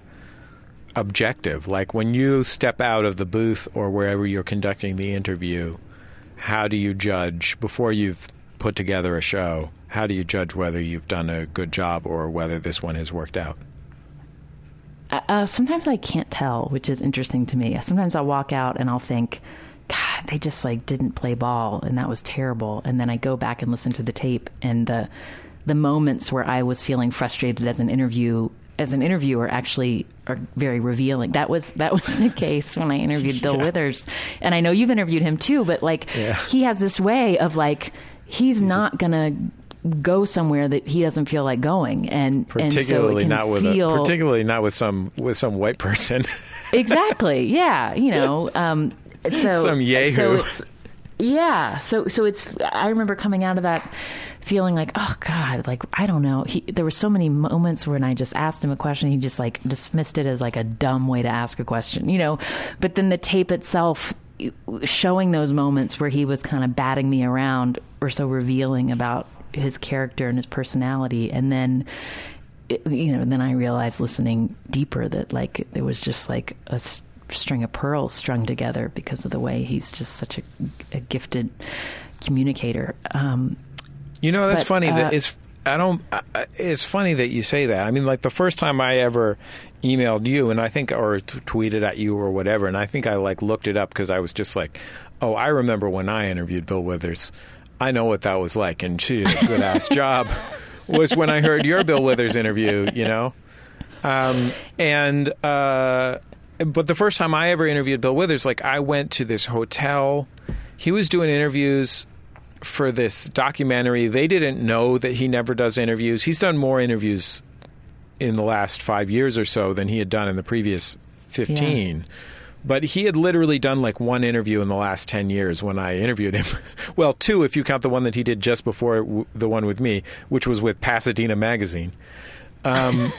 objective? Like when you step out of the booth or wherever you're conducting the interview, how do you judge, before you've put together a show, how do you judge whether you've done a good job or whether this one has worked out? Sometimes I can't tell, which is interesting to me. Sometimes I'll walk out and I'll think, God, they just like didn't play ball and that was terrible. And then I go back and listen to the tape, and the moments where I was feeling frustrated as an interviewer actually are very revealing. That was the case when I interviewed Bill Withers. And I know you've interviewed him too, but like he has this way of like, he's not going to go somewhere that he doesn't feel like going, and particularly not with some white person. Exactly. Yeah. You know. Some yahoo. So it's. I remember coming out of that feeling like, oh God, like I don't know. There were so many moments when I just asked him a question, he just like dismissed it as like a dumb way to ask a question, you know. But then the tape itself, showing those moments where he was kind of batting me around, were so revealing about his character and his personality. And then, then I realized, listening deeper, that like there was just like a string of pearls strung together because of the way he's just such a gifted communicator. That's funny. It's funny that you say that. I mean, like the first time I ever emailed you, and I think, or tweeted at you or whatever, and I think I like looked it up because I was just like, oh, I remember when I interviewed Bill Withers. I know what that was like, and she did a good ass job. Was when I heard your Bill Withers interview, you know, but the first time I ever interviewed Bill Withers, like I went to this hotel. He was doing interviews for this documentary. They didn't know that he never does interviews. He's done more interviews in the last 5 years or so than he had done in the previous 15. Yeah. But he had literally done like one interview in the last 10 years when I interviewed him. Well, 2 if you count the one that he did just before the one with me, which was with Pasadena Magazine. But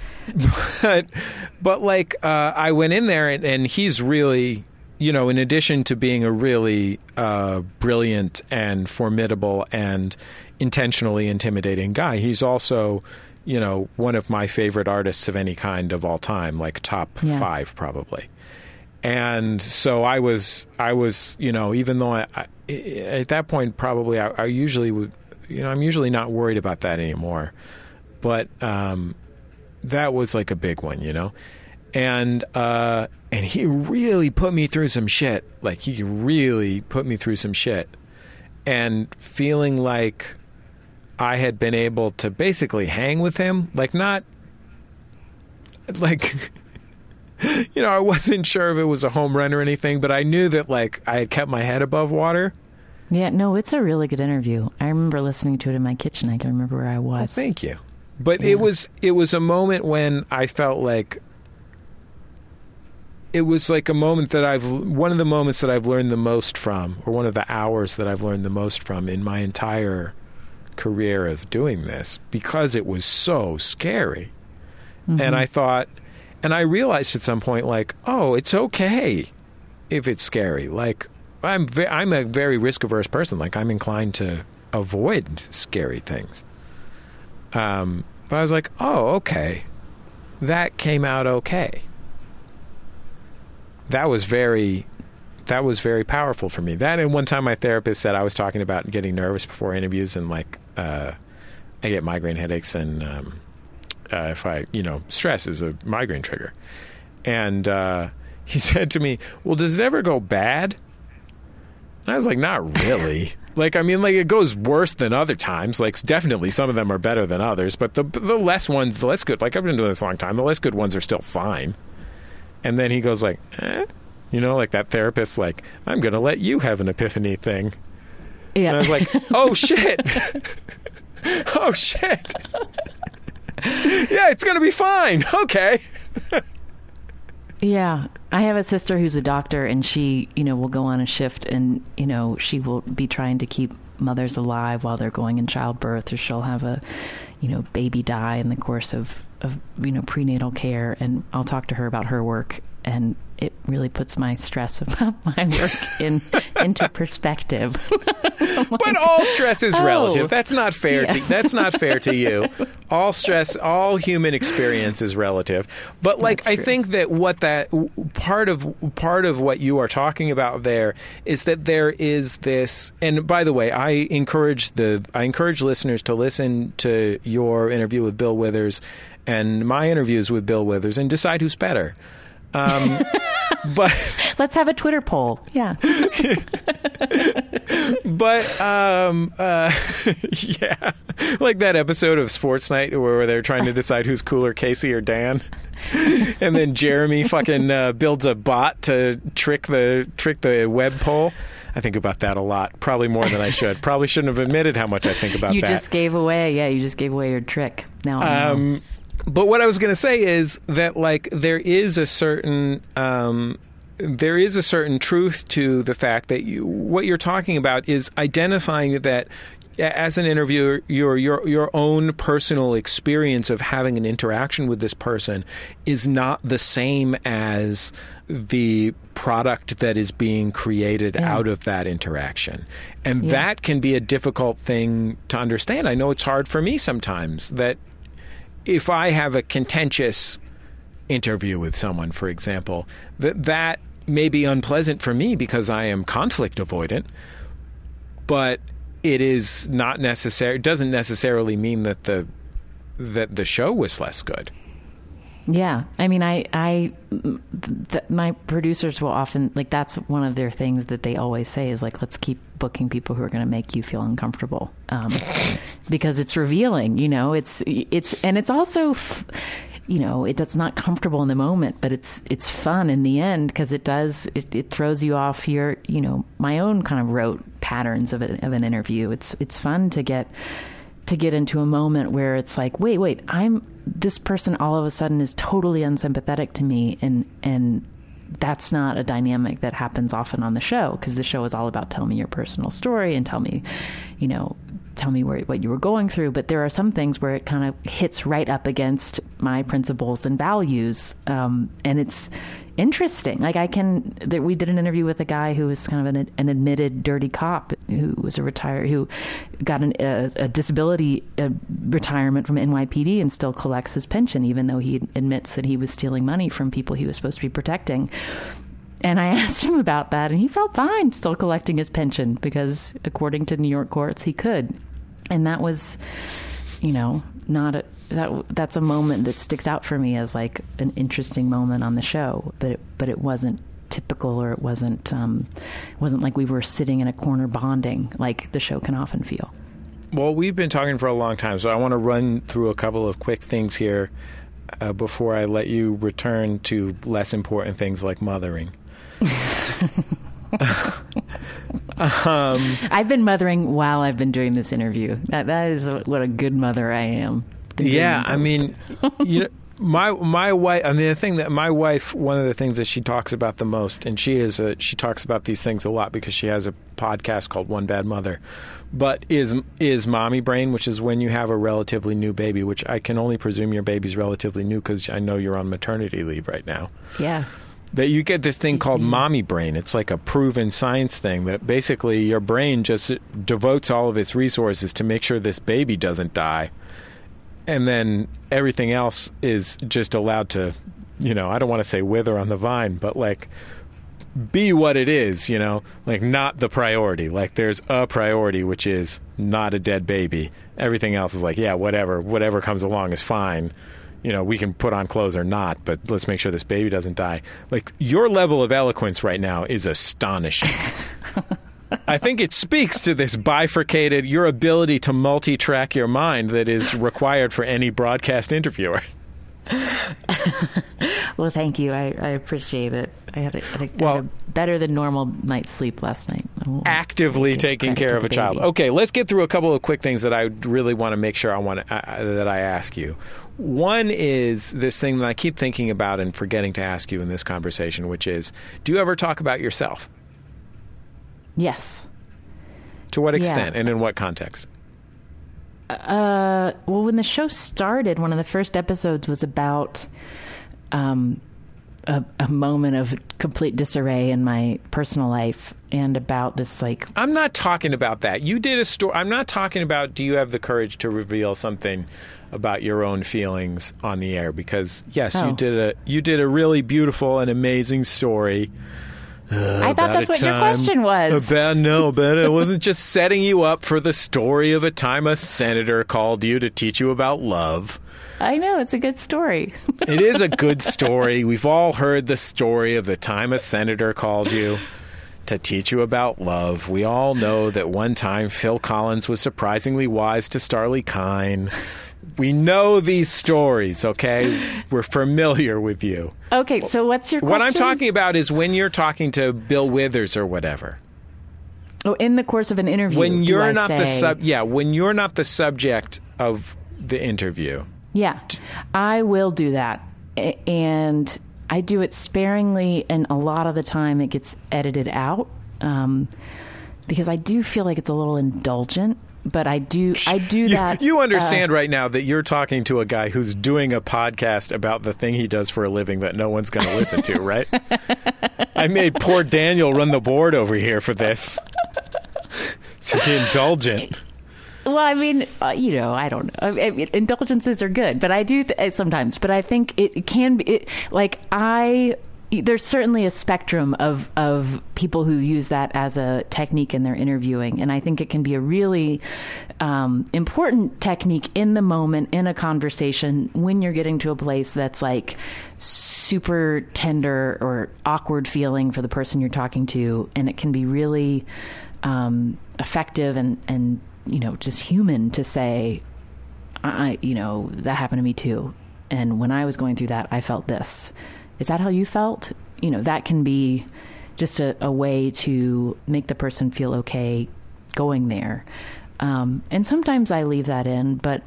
like I went in there and he's really, you know, in addition to being a really brilliant and formidable and intentionally intimidating guy, he's also, you know, one of my favorite artists of any kind of all time, like top 5 probably. And so I was, you know, even though I at that point probably I usually would, you know, I'm usually not worried about that anymore, but that was like a big one, you know, and he really put me through some shit. Like he really put me through some shit, and feeling like I had been able to basically hang with him, like not like. You know, I wasn't sure if it was a home run or anything, but I knew that, like, I had kept my head above water. Yeah, no, it's a really good interview. I remember listening to it in my kitchen. I can remember where I was. Oh, thank you. But it was a moment when I felt like it was like a moment that one of the moments that I've learned the most from, or one of the hours that I've learned the most from in my entire career of doing this, because it was so scary. Mm-hmm. And I thought... And I realized at some point, like, oh, it's okay if it's scary. Like, I'm a very risk-averse person. Like, I'm inclined to avoid scary things. But I was like, oh, okay. That came out okay. That was very powerful for me. That, and one time my therapist said I was talking about getting nervous before interviews, and, like, I get migraine headaches, and... if I, you know, stress is a migraine trigger. And he said to me, well, does it ever go bad? And I was like, not really. Like, I mean, like, it goes worse than other times. Like, definitely some of them are better than others. But the less ones, the less good. Like, I've been doing this a long time. The less good ones are still fine. And then he goes like, you know, like that therapist, like, I'm going to let you have an epiphany thing. Yeah. And I was like, oh, shit. Oh, shit. Yeah, it's going to be fine. Okay. Yeah. I have a sister who's a doctor, and she, you know, will go on a shift, and, you know, she will be trying to keep mothers alive while they're going in childbirth, or she'll have a, you know, baby die in the course of you know, prenatal care. And I'll talk to her about her work, and it really puts my stress about my work into perspective. But all stress is relative. That's not fair. Yeah. That's not fair to you. All stress, all human experience is relative. But I think that part of what you are talking about there is that there is this. And by the way, I encourage listeners to listen to your interview with Bill Withers and my interviews with Bill Withers and decide who's better. But let's have a Twitter poll. Yeah. But yeah, like that episode of Sports Night where they're trying to decide who's cooler, Casey or Dan, and then Jeremy fucking builds a bot to trick the web poll. I think about that a lot, probably more than I should. Probably shouldn't have admitted how much I think about that. You just gave away your trick. Now I know. But what I was going to say is that there is a certain truth to the fact that what you're talking about is identifying that as an interviewer, your own personal experience of having an interaction with this person is not the same as the product that is being created out of that interaction. And that can be a difficult thing to understand. I know it's hard for me sometimes that if I have a contentious interview with someone, for example, that may be unpleasant for me because I am conflict avoidant, but it is not necessary. It doesn't necessarily mean that the show was less good. Yeah, I mean, my producers will often that's one of their things that they always say is let's keep booking people who are going to make you feel uncomfortable, because it's revealing. It's also, it's not comfortable in the moment, but it's fun in the end because it throws you off your my own kind of rote patterns of an interview. It's fun to get into a moment where it's wait, this person all of a sudden is totally unsympathetic to me, and that's not a dynamic that happens often on the show, because the show is all about tell me your personal story and tell me what you were going through. But there are some things where it kind of hits right up against my principles and values, and it's interesting. We did an interview with a guy who was kind of an admitted dirty cop who was who got a disability retirement from NYPD and still collects his pension, even though he admits that he was stealing money from people he was supposed to be protecting. And I asked him about that, and he felt fine still collecting his pension because, according to New York courts, he could. And that was, that's a moment that sticks out for me as an interesting moment on the show, but it wasn't typical, or it wasn't like we were sitting in a corner bonding like the show can often feel. Well, we've been talking for a long time, so I want to run through a couple of quick things here before I let you return to less important things like mothering. I've been mothering while I've been doing this interview. That is what a good mother I am. Yeah, I mean, my wife. I mean, the thing that my wife, one of the things that she talks about the most, and she talks about these things a lot because she has a podcast called One Bad Mother, but is mommy brain, which is when you have a relatively new baby, which I can only presume your baby's relatively new because I know you're on maternity leave right now. Yeah. That you get this thing called mommy brain. It's like a proven science thing that basically your brain just devotes all of its resources to make sure this baby doesn't die. And then everything else is just allowed to, I don't want to say wither on the vine, but be what it is, not the priority. There's a priority, which is not a dead baby. Everything else is whatever comes along is fine. We can put on clothes or not, but let's make sure this baby doesn't die. Your level of eloquence right now is astonishing. I think it speaks to this bifurcated, your ability to multi-track your mind that is required for any broadcast interviewer. Well, thank you. I appreciate it. I had a better than normal night's sleep last night. Actively taking care of a child. Okay, let's get through a couple of quick things that I really want to make sure that I ask you. One is this thing that I keep thinking about and forgetting to ask you in this conversation, which is, do you ever talk about yourself? Yes. To what extent and in what context? Well, when the show started, one of the first episodes was about a moment of complete disarray in my personal life and about this, like... I'm not talking about that. You did a story. I'm not talking about, do you have the courage to reveal something about your own feelings on the air? Because, yes, you did a really beautiful and amazing story. I thought that's what your question was. It wasn't just setting you up for the story of a time a senator called you to teach you about love. I know, it's a good story. It is a good story. We've all heard the story of the time a senator called you to teach you about love. We all know that one time Phil Collins was surprisingly wise to Starley Kine. We know these stories, okay? We're familiar with you. Okay, so what's your question? What I'm talking about is when you're talking to Bill Withers or whatever. Oh, in the course of an interview. When you're not when you're not the subject of the interview. Yeah, I will do that. And I do it sparingly, and a lot of the time it gets edited out because I do feel like it's a little indulgent. But I do that. You understand right now that you're talking to a guy who's doing a podcast about the thing he does for a living that no one's going to listen to, right? I made poor Daniel run the board over here for this. To be indulgent. Well, I mean, I don't know. I mean, indulgences are good, but I do sometimes. But I think it can be there's certainly a spectrum of people who use that as a technique in their interviewing, and I think it can be a really important technique in the moment in a conversation when you're getting to a place that's like super tender or awkward feeling for the person you're talking to, and it can be really effective and just human to say, that happened to me too, and when I was going through that, I felt this. Is that how you felt? That can be just a way to make the person feel okay going there. And sometimes I leave that in, but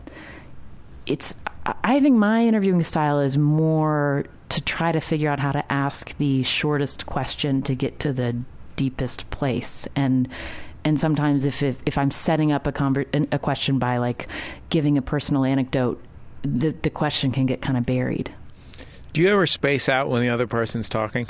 I think my interviewing style is more to try to figure out how to ask the shortest question to get to the deepest place. And sometimes if I'm setting up a question by like giving a personal anecdote, the question can get kind of buried. Do you ever space out when the other person's talking?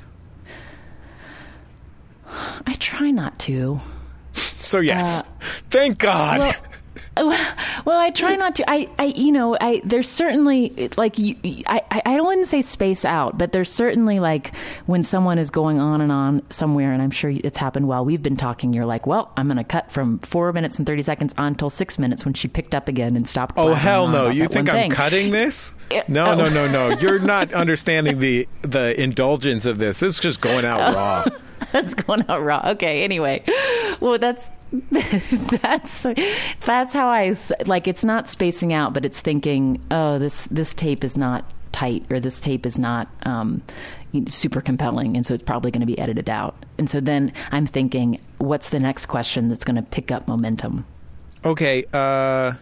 I try not to. So yes. Thank God. Well, I try not to. There's certainly like I wouldn't say space out, but there's certainly like when someone is going on and on somewhere, and I'm sure it's happened while we've been talking. You're like, well, I'm going to cut from 4 minutes and 30 seconds on till 6 minutes when she picked up again and stopped. Oh hell no! You think I'm cutting this? No. You're not understanding the indulgence of this. This is just going out raw. That's going out raw. Okay. Anyway, well, that's how I like. It's not spacing out, but it's thinking, oh, this tape is not tight, or this tape is not super compelling, and so it's probably going to be edited out. And so then I'm thinking, what's the next question that's going to pick up momentum? Okay. Got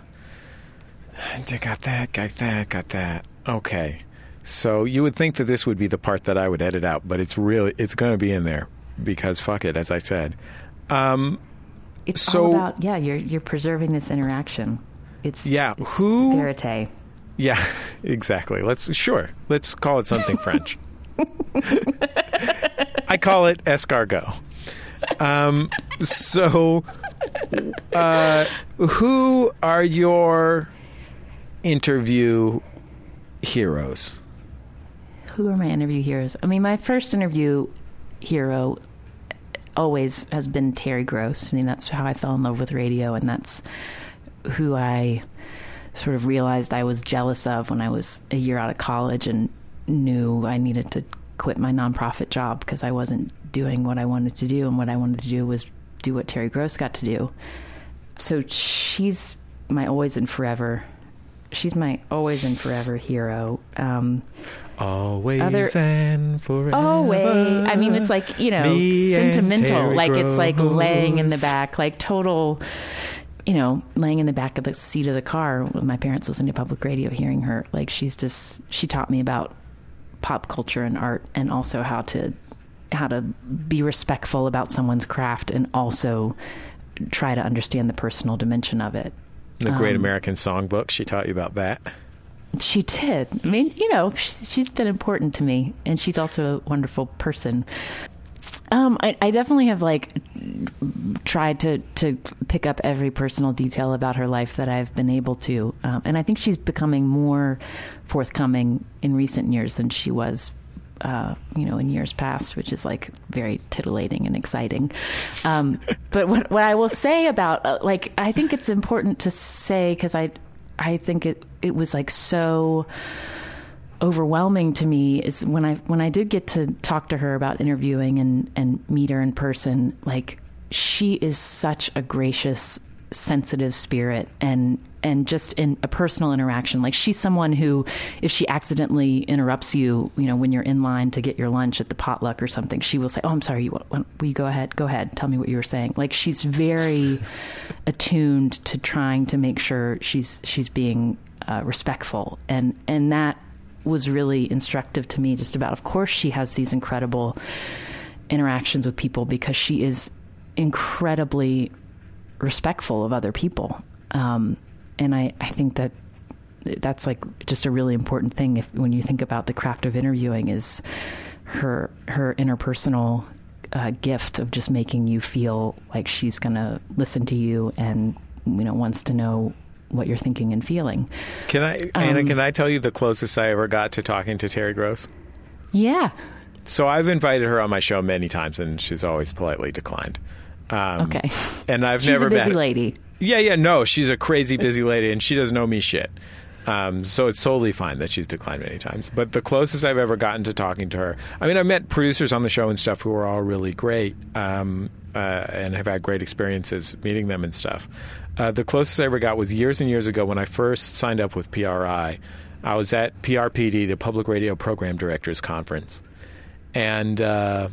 that. Okay. So you would think that this would be the part that I would edit out, but it's going to be in there because fuck it, as I said. It's all about, you're preserving this interaction. It's verite. Yeah, exactly. Let's call it something French. I call it escargot. Who are your interview heroes? Who are my interview heroes? I mean, my first interview hero always has been Terry Gross. I mean, that's how I fell in love with radio, and that's who I sort of realized I was jealous of when I was a year out of college and knew I needed to quit my nonprofit job because I wasn't doing what I wanted to do, and what I wanted to do was do what Terry Gross got to do. So she's my always and forever. She's my always and forever hero. Always and forever. Always. I mean, it's like, sentimental. Like, it's like laying in the back, like total, laying in the back of the seat of the car with my parents listening to public radio, hearing her. Like, she taught me about pop culture and art, and also how to be respectful about someone's craft and also try to understand the personal dimension of it. The Great American Songbook, she taught you about that? She did. I mean, she's been important to me, and she's also a wonderful person. I definitely have tried to pick up every personal detail about her life that I've been able to, and I think she's becoming more forthcoming in recent years than she was, in years past, which is very titillating and exciting. But what I will say about I think it's important to say, because I think it was so overwhelming to me, is when I did get to talk to her about interviewing and meet her in person. She is such a gracious, sensitive spirit, and just in a personal interaction, she's someone who, if she accidentally interrupts you, when you're in line to get your lunch at the potluck or something, she will say, "Oh, I'm sorry. Will you go ahead? Go ahead. Tell me what you were saying." She's very attuned to trying to make sure she's being respectful, and that was really instructive to me. Just about, of course, she has these incredible interactions with people because she is incredibly respectful of other people. And I think that's just a really important thing when you think about the craft of interviewing, is her interpersonal gift of just making you feel like she's going to listen to you and, wants to know what you're thinking and feeling. Anna, can I tell you the closest I ever got to talking to Terry Gross? Yeah. So I've invited her on my show many times, and she's always politely declined. Okay. And I've she's never a busy met lady. Yeah, no, she's a crazy busy lady, and she doesn't know me shit. So it's totally fine that she's declined many times. But the closest I've ever gotten to talking to her, I mean, I've met producers on the show and stuff who are all really great, and have had great experiences meeting them and stuff. The closest I ever got was years and years ago when I first signed up with PRI. I was at PRPD, the Public Radio Program Directors Conference, and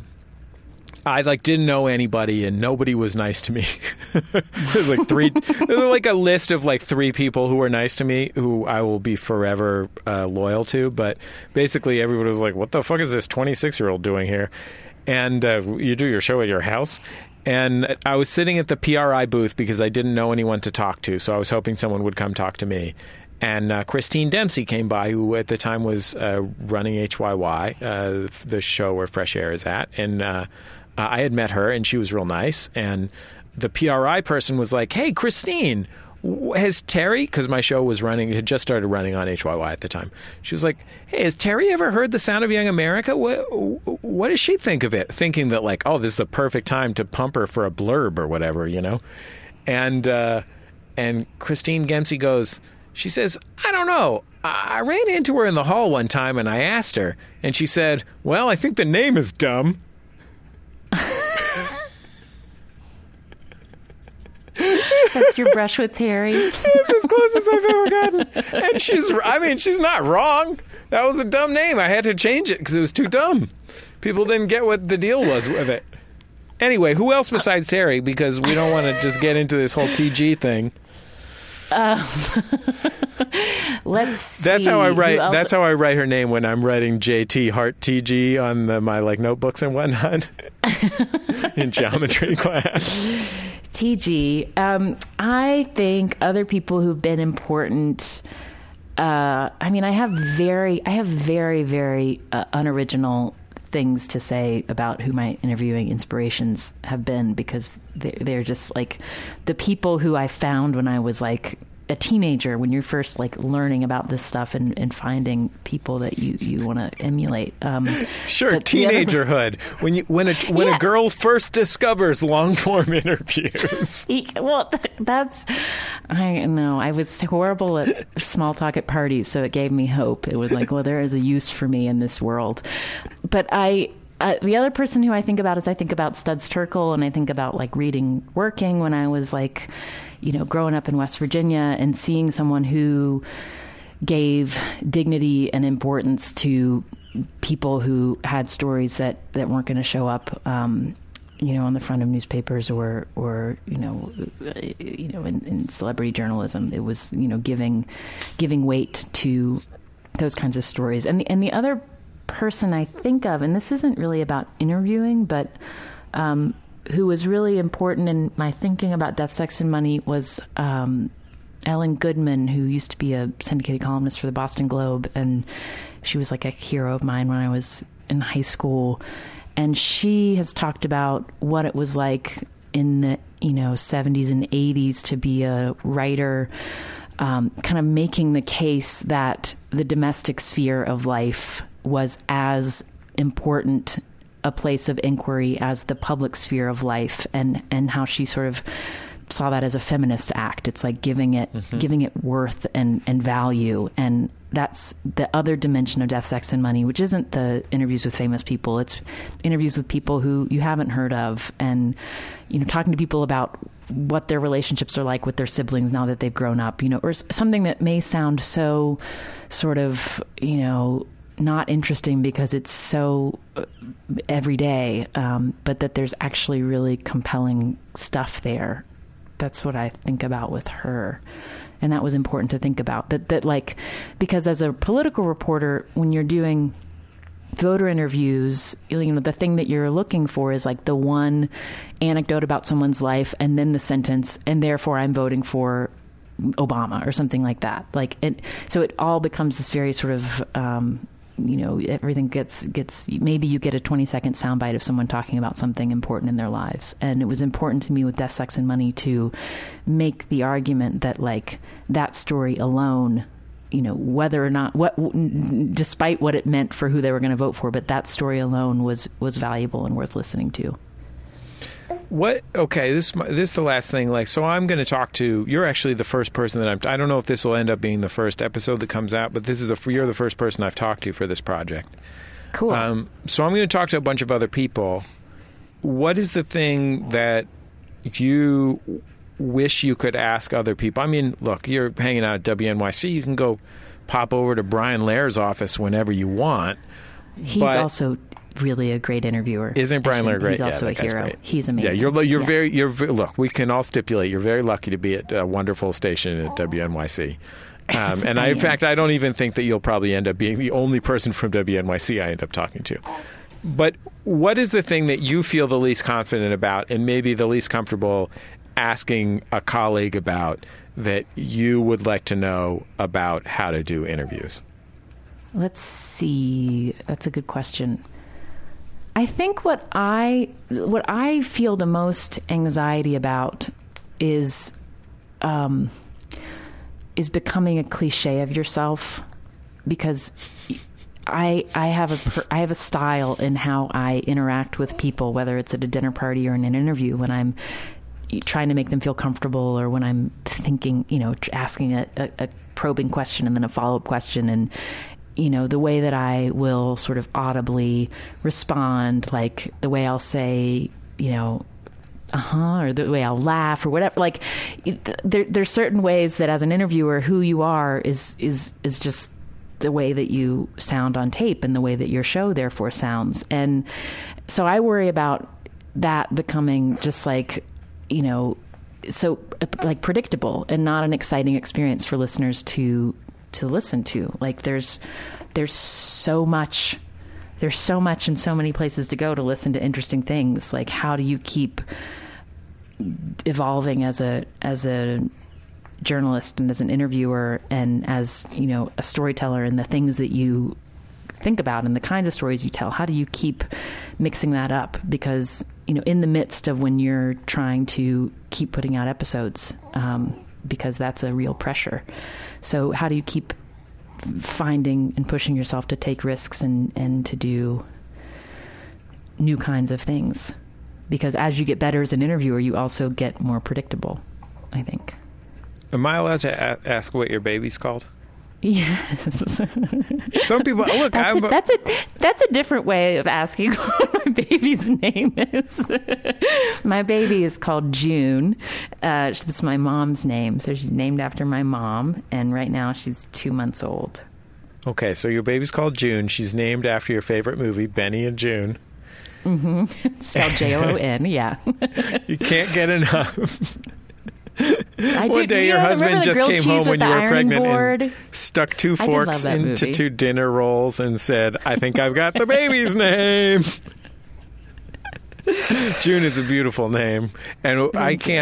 I didn't know anybody, and nobody was nice to me. There's a list of 3 people who were nice to me, who I will be forever loyal to. But basically, everybody was like, "What the fuck is this 26-year-old doing here?" And you do your show at your house. And I was sitting at the PRI booth because I didn't know anyone to talk to, so I was hoping someone would come talk to me. And Christine Dempsey came by, who at the time was running HYY, the show where Fresh Air is at. And I had met her, and she was real nice. And the PRI person was like, "Hey, Christine, has Terry," because my show was running, it had just started running on HYY at the time. She was like, "Hey, has Terry ever heard The Sound of Young America? What does she think of it?" Thinking that this is the perfect time to pump her for a blurb or whatever, And Christine Dempsey goes, she says, "I don't know. I ran into her in the hall one time and I asked her, and she said, 'Well, I think the name is dumb.'" That's your brush with Terry. That's as close as I've ever gotten. And she's not wrong. That was a dumb name. I had to change it because it was too dumb. People didn't get what the deal was with it. Anyway, who else besides Terry? Because we don't want to just get into this whole TG thing. Let's see. That's how I write. That's how I write her name when I'm writing JT Hart TG on my notebooks and whatnot in geometry class. TG. I think other people who've been important. I have very, very unoriginal things to say about who my interviewing inspirations have been, because they're just the people who I found when I was a teenager, when you're first learning about this stuff and finding people that you want to emulate. Sure, teenagerhood. When a girl first discovers long form interviews. Well, I know. I was horrible at small talk at parties, so it gave me hope. It was well, there is a use for me in this world. But the other person who I think about Studs Terkel, and I think about reading Working when I was growing up in West Virginia and seeing someone who gave dignity and importance to people who had stories that weren't going to show up, on the front of newspapers or in celebrity journalism. It was, giving weight to those kinds of stories. And the other person I think of, and this isn't really about interviewing, but who was really important in my thinking about Death, Sex, and Money was Ellen Goodman, who used to be a syndicated columnist for the Boston Globe, and she was like a hero of mine when I was in high school. And she has talked about what it was like in the 70s and 80s to be a writer, kind of making the case that the domestic sphere of life was as important a place of inquiry as the public sphere of life, and how she sort of saw that as a feminist act. It's like giving it worth and value. And that's the other dimension of Death, Sex, and Money, which isn't the interviews with famous people. It's interviews with people who you haven't heard of, and talking to people about what their relationships are like with their siblings now that they've grown up, or something that may sound so sort of, not interesting because it's so everyday, but that there's actually really compelling stuff there. That's what I think about with her. And that was important to think about. That like, because as a political reporter, when you're doing voter interviews, the thing that you're looking for is like the one anecdote about someone's life and then the sentence, and therefore I'm voting for Obama or something like that. So it all becomes this very sort of, everything gets, maybe you get a 20-second soundbite of someone talking about something important in their lives. And it was important to me with Death, Sex, and Money to make the argument that like that story alone, whether or not, despite what it meant for who they were going to vote for, but that story alone was valuable and worth listening to. Okay, this is the last thing. Like, so I'm going to talk to. You're actually the first person that I don't know if this will end up being the first episode that comes out, but you're the first person I've talked to for this project. Cool. So I'm going to talk to a bunch of other people. What is the thing that you wish you could ask other people? I mean, look, you're hanging out at WNYC. You can go pop over to Brian Lair's office whenever you want. He's also really a great interviewer. Isn't Brian Lair great? He's also a hero. Great. He's amazing. Yeah, you're very look, we can all stipulate you're very lucky to be at a wonderful station at WNYC. And in fact, I don't even think that you'll probably end up being the only person from WNYC I end up talking to. But what is the thing that you feel the least confident about and maybe the least comfortable asking a colleague about that you would like to know about how to do interviews? Let's see. That's a good question. I think what I feel the most anxiety about is becoming a cliche of yourself, because I have a style in how I interact with people, whether it's at a dinner party or in an interview, when I'm trying to make them feel comfortable, or when I'm thinking, asking a probing question and then a follow-up question, and the way that I will sort of audibly respond, like the way I'll say, or the way I'll laugh or whatever. Like there's certain ways that as an interviewer, who you are is just the way that you sound on tape and the way that your show therefore sounds. And so I worry about that becoming just like, so like predictable and not an exciting experience for listeners to listen to. Like there's so much and so many places to go to listen to interesting things. Like, how do you keep evolving as a journalist and as an interviewer and as, a storyteller, and the things that you think about and the kinds of stories you tell? How do you keep mixing that up? Because, in the midst of when you're trying to keep putting out episodes, because that's a real pressure. So how do you keep finding and pushing yourself to take risks and to do new kinds of things? Because as you get better as an interviewer, you also get more predictable, I think. Am I allowed to ask what your baby's called? Yes. Some people look. That's a different way of asking what my baby's name is. My baby is called June. That's my mom's name, so she's named after my mom. And right now she's 2 months old. Okay, so your baby's called June. She's named after your favorite movie, Benny and June. Mm-hmm. Spelled Jon. Yeah. You can't get enough. One day your husband just came home when you were pregnant and stuck 2 forks into 2 dinner rolls and said, "I think I've got the baby's name." June is a beautiful name. And I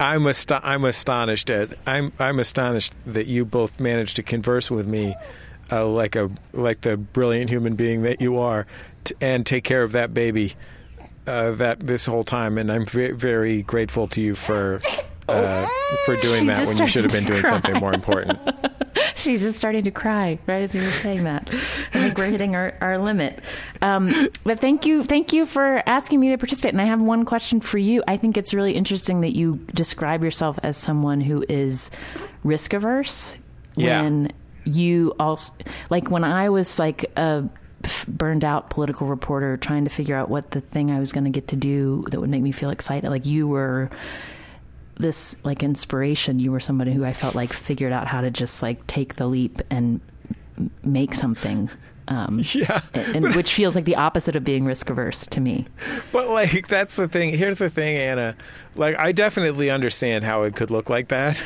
I'm astonished that you both managed to converse with me like the brilliant human being that you are, and take care of that baby this whole time. And I'm very, very grateful to you for doing that when you should have been doing something more important. She's just starting to cry right as we were saying that. I think we're hitting our limit. But thank you for asking me to participate. And I have one question for you. I think it's really interesting that you describe yourself as someone who is risk averse. Yeah. When you also, like when I was like a burned out political reporter trying to figure out what the thing I was going to get to do that would make me feel excited, like you were this like inspiration. You were somebody who I felt like figured out how to just like take the leap and make something. Which feels like the opposite of being risk averse to me. But like, that's the thing. Here's the thing, Anna. Like, I definitely understand how it could look like that.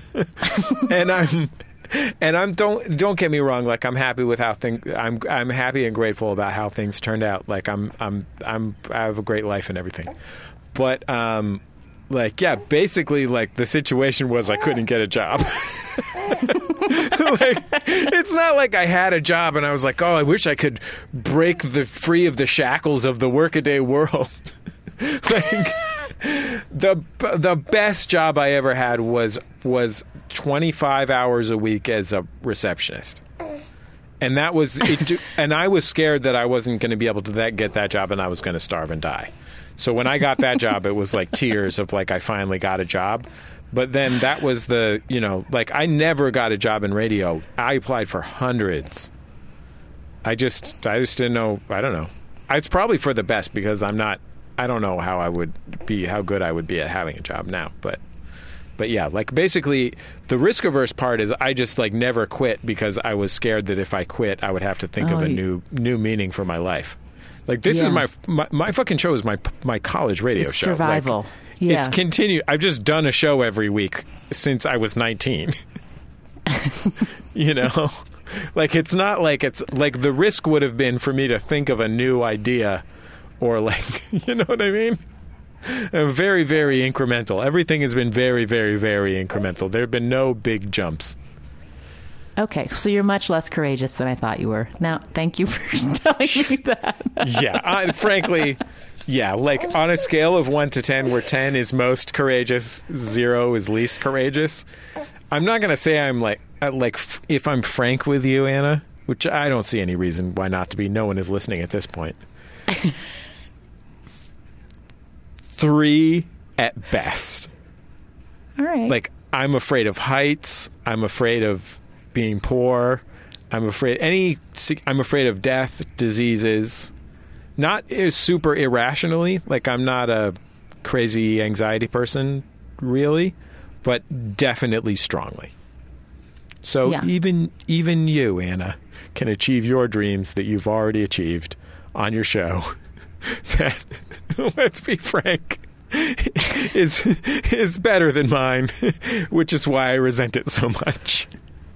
Don't get me wrong. Like, I'm happy with how I'm happy and grateful about how things turned out. Like, I have a great life and everything. But, like, yeah, basically, like, the situation was I couldn't get a job. Like, it's not like I had a job and I was like, oh, I wish I could break free of the shackles of the workaday world. Like, the best job I ever had was 25 hours a week as a receptionist. And that was it, and I was scared that I wasn't going to be able to get that job and I was going to starve and die. So when I got that job, it was like tears of like, I finally got a job. But then that was like, I never got a job in radio. I applied for hundreds. I just didn't know. I don't know. It's probably for the best because I don't know how good I would be at having a job now. But yeah, like basically the risk averse part is I just like never quit because I was scared that if I quit, I would have to think of a new meaning for my life. Like this is my fucking show is my college radio show. Survival. Like, yeah. It's continued. I've just done a show every week since I was 19. You know? Like, it's not like it's like the risk would have been for me to think of a new idea or like, you know what I mean? Very, very incremental. Everything has been very, very, very incremental. There have been no big jumps. Okay, so you're much less courageous than I thought you were. Now, thank you for telling me that. Yeah, frankly... Yeah, like on a scale of 1 to 10, where 10 is most courageous, 0 is least courageous. I'm not going to say I'm like if I'm frank with you, Anna, which I don't see any reason why not to be. No one is listening at this point. 3 at best. All right. Like, I'm afraid of heights. I'm afraid of being poor. I'm afraid of death, diseases. Not super irrationally, like I'm not a crazy anxiety person, really, but definitely strongly. So yeah. Even you, Anna, can achieve your dreams that you've already achieved on your show. That, let's be frank, is better than mine, which is why I resent it so much.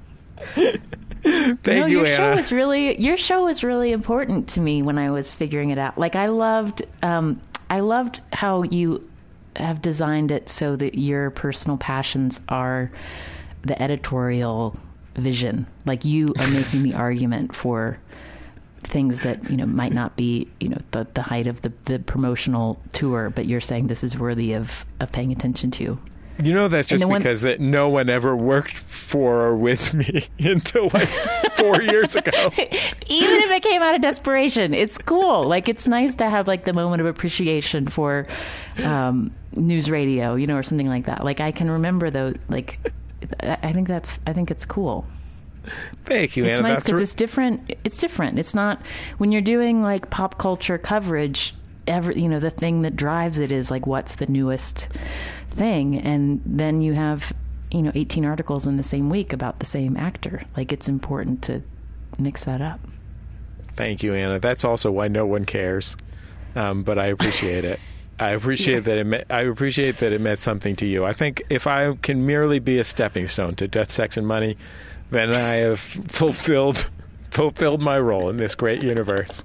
Thank you, Anna. Your show was really important to me when I was figuring it out. Like I loved how you have designed it so that your personal passions are the editorial vision. Like you are making the argument for things that might not be the height of the promotional tour, but you're saying this is worthy of paying attention to. That's just because that no one ever worked for or with me until like 4 years ago. Even if it came out of desperation, it's cool. Like it's nice to have like the moment of appreciation for news radio, or something like that. Like I can remember though. Like I think it's cool. Thank you, Anna. It's nice because it's different. It's different. It's not when you're doing like pop culture coverage. The thing that drives it is like what's the newest thing, and then you have 18 articles in the same week about the same actor. Like it's important to mix that up. Thank you, Anna. That's also why no one cares, but I appreciate it. I appreciate that it meant something to you. I think if I can merely be a stepping stone to Death, Sex, and Money, then I have fulfilled my role in this great universe.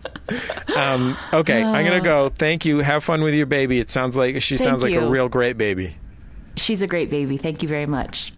Okay, I'm going to go. Thank you. Have fun with your baby. It sounds like she sounds like a real great baby. She's a great baby. Thank you very much.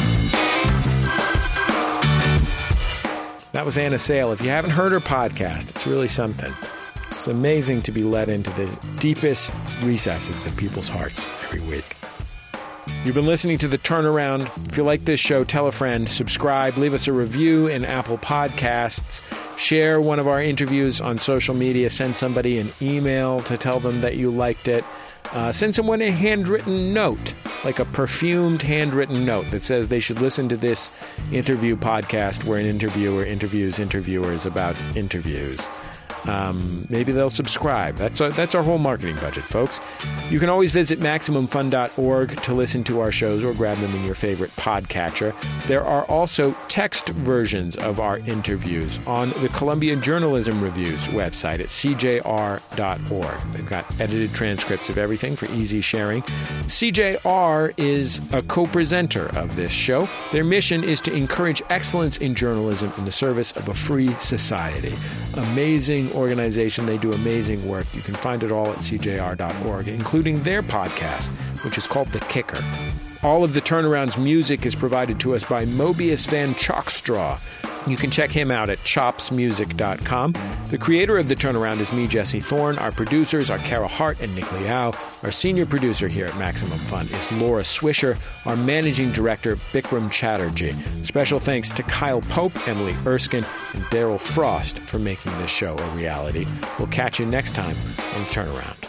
That was Anna Sale. If you haven't heard her podcast, it's really something. It's amazing to be led into the deepest recesses of people's hearts every week. You've been listening to The Turnaround. If you like this show, tell a friend, subscribe, leave us a review in Apple Podcasts, share one of our interviews on social media, send somebody an email to tell them that you liked it. Send someone a handwritten note, like a perfumed handwritten note that says they should listen to this interview podcast where an interviewer interviews interviewers about interviews. Maybe they'll subscribe. That's our whole marketing budget, folks. You can always visit MaximumFun.org to listen to our shows or grab them in your favorite podcatcher. There are also text versions of our interviews on the Columbia Journalism Review's website at cjr.org. They've got edited transcripts of everything for easy sharing. CJR is a co-presenter of this show. Their mission is to encourage excellence in journalism in the service of a free society. Amazing organization. They do amazing work. You can find it all at cjr.org, including their podcast, which is called The Kicker. All of The Turnaround's music is provided to us by Mobius Van Chalkstraw. You can check him out at chopsmusic.com. The creator of The Turnaround is me, Jesse Thorne. Our producers are Carol Hart and Nick Liao. Our senior producer here at Maximum Fun is Laura Swisher. Our managing director, Bikram Chatterjee. Special thanks to Kyle Pope, Emily Erskine, and Daryl Frost for making this show a reality. We'll catch you next time on The Turnaround.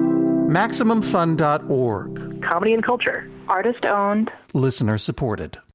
MaximumFun.org. Comedy and culture. Artist owned. Listener supported.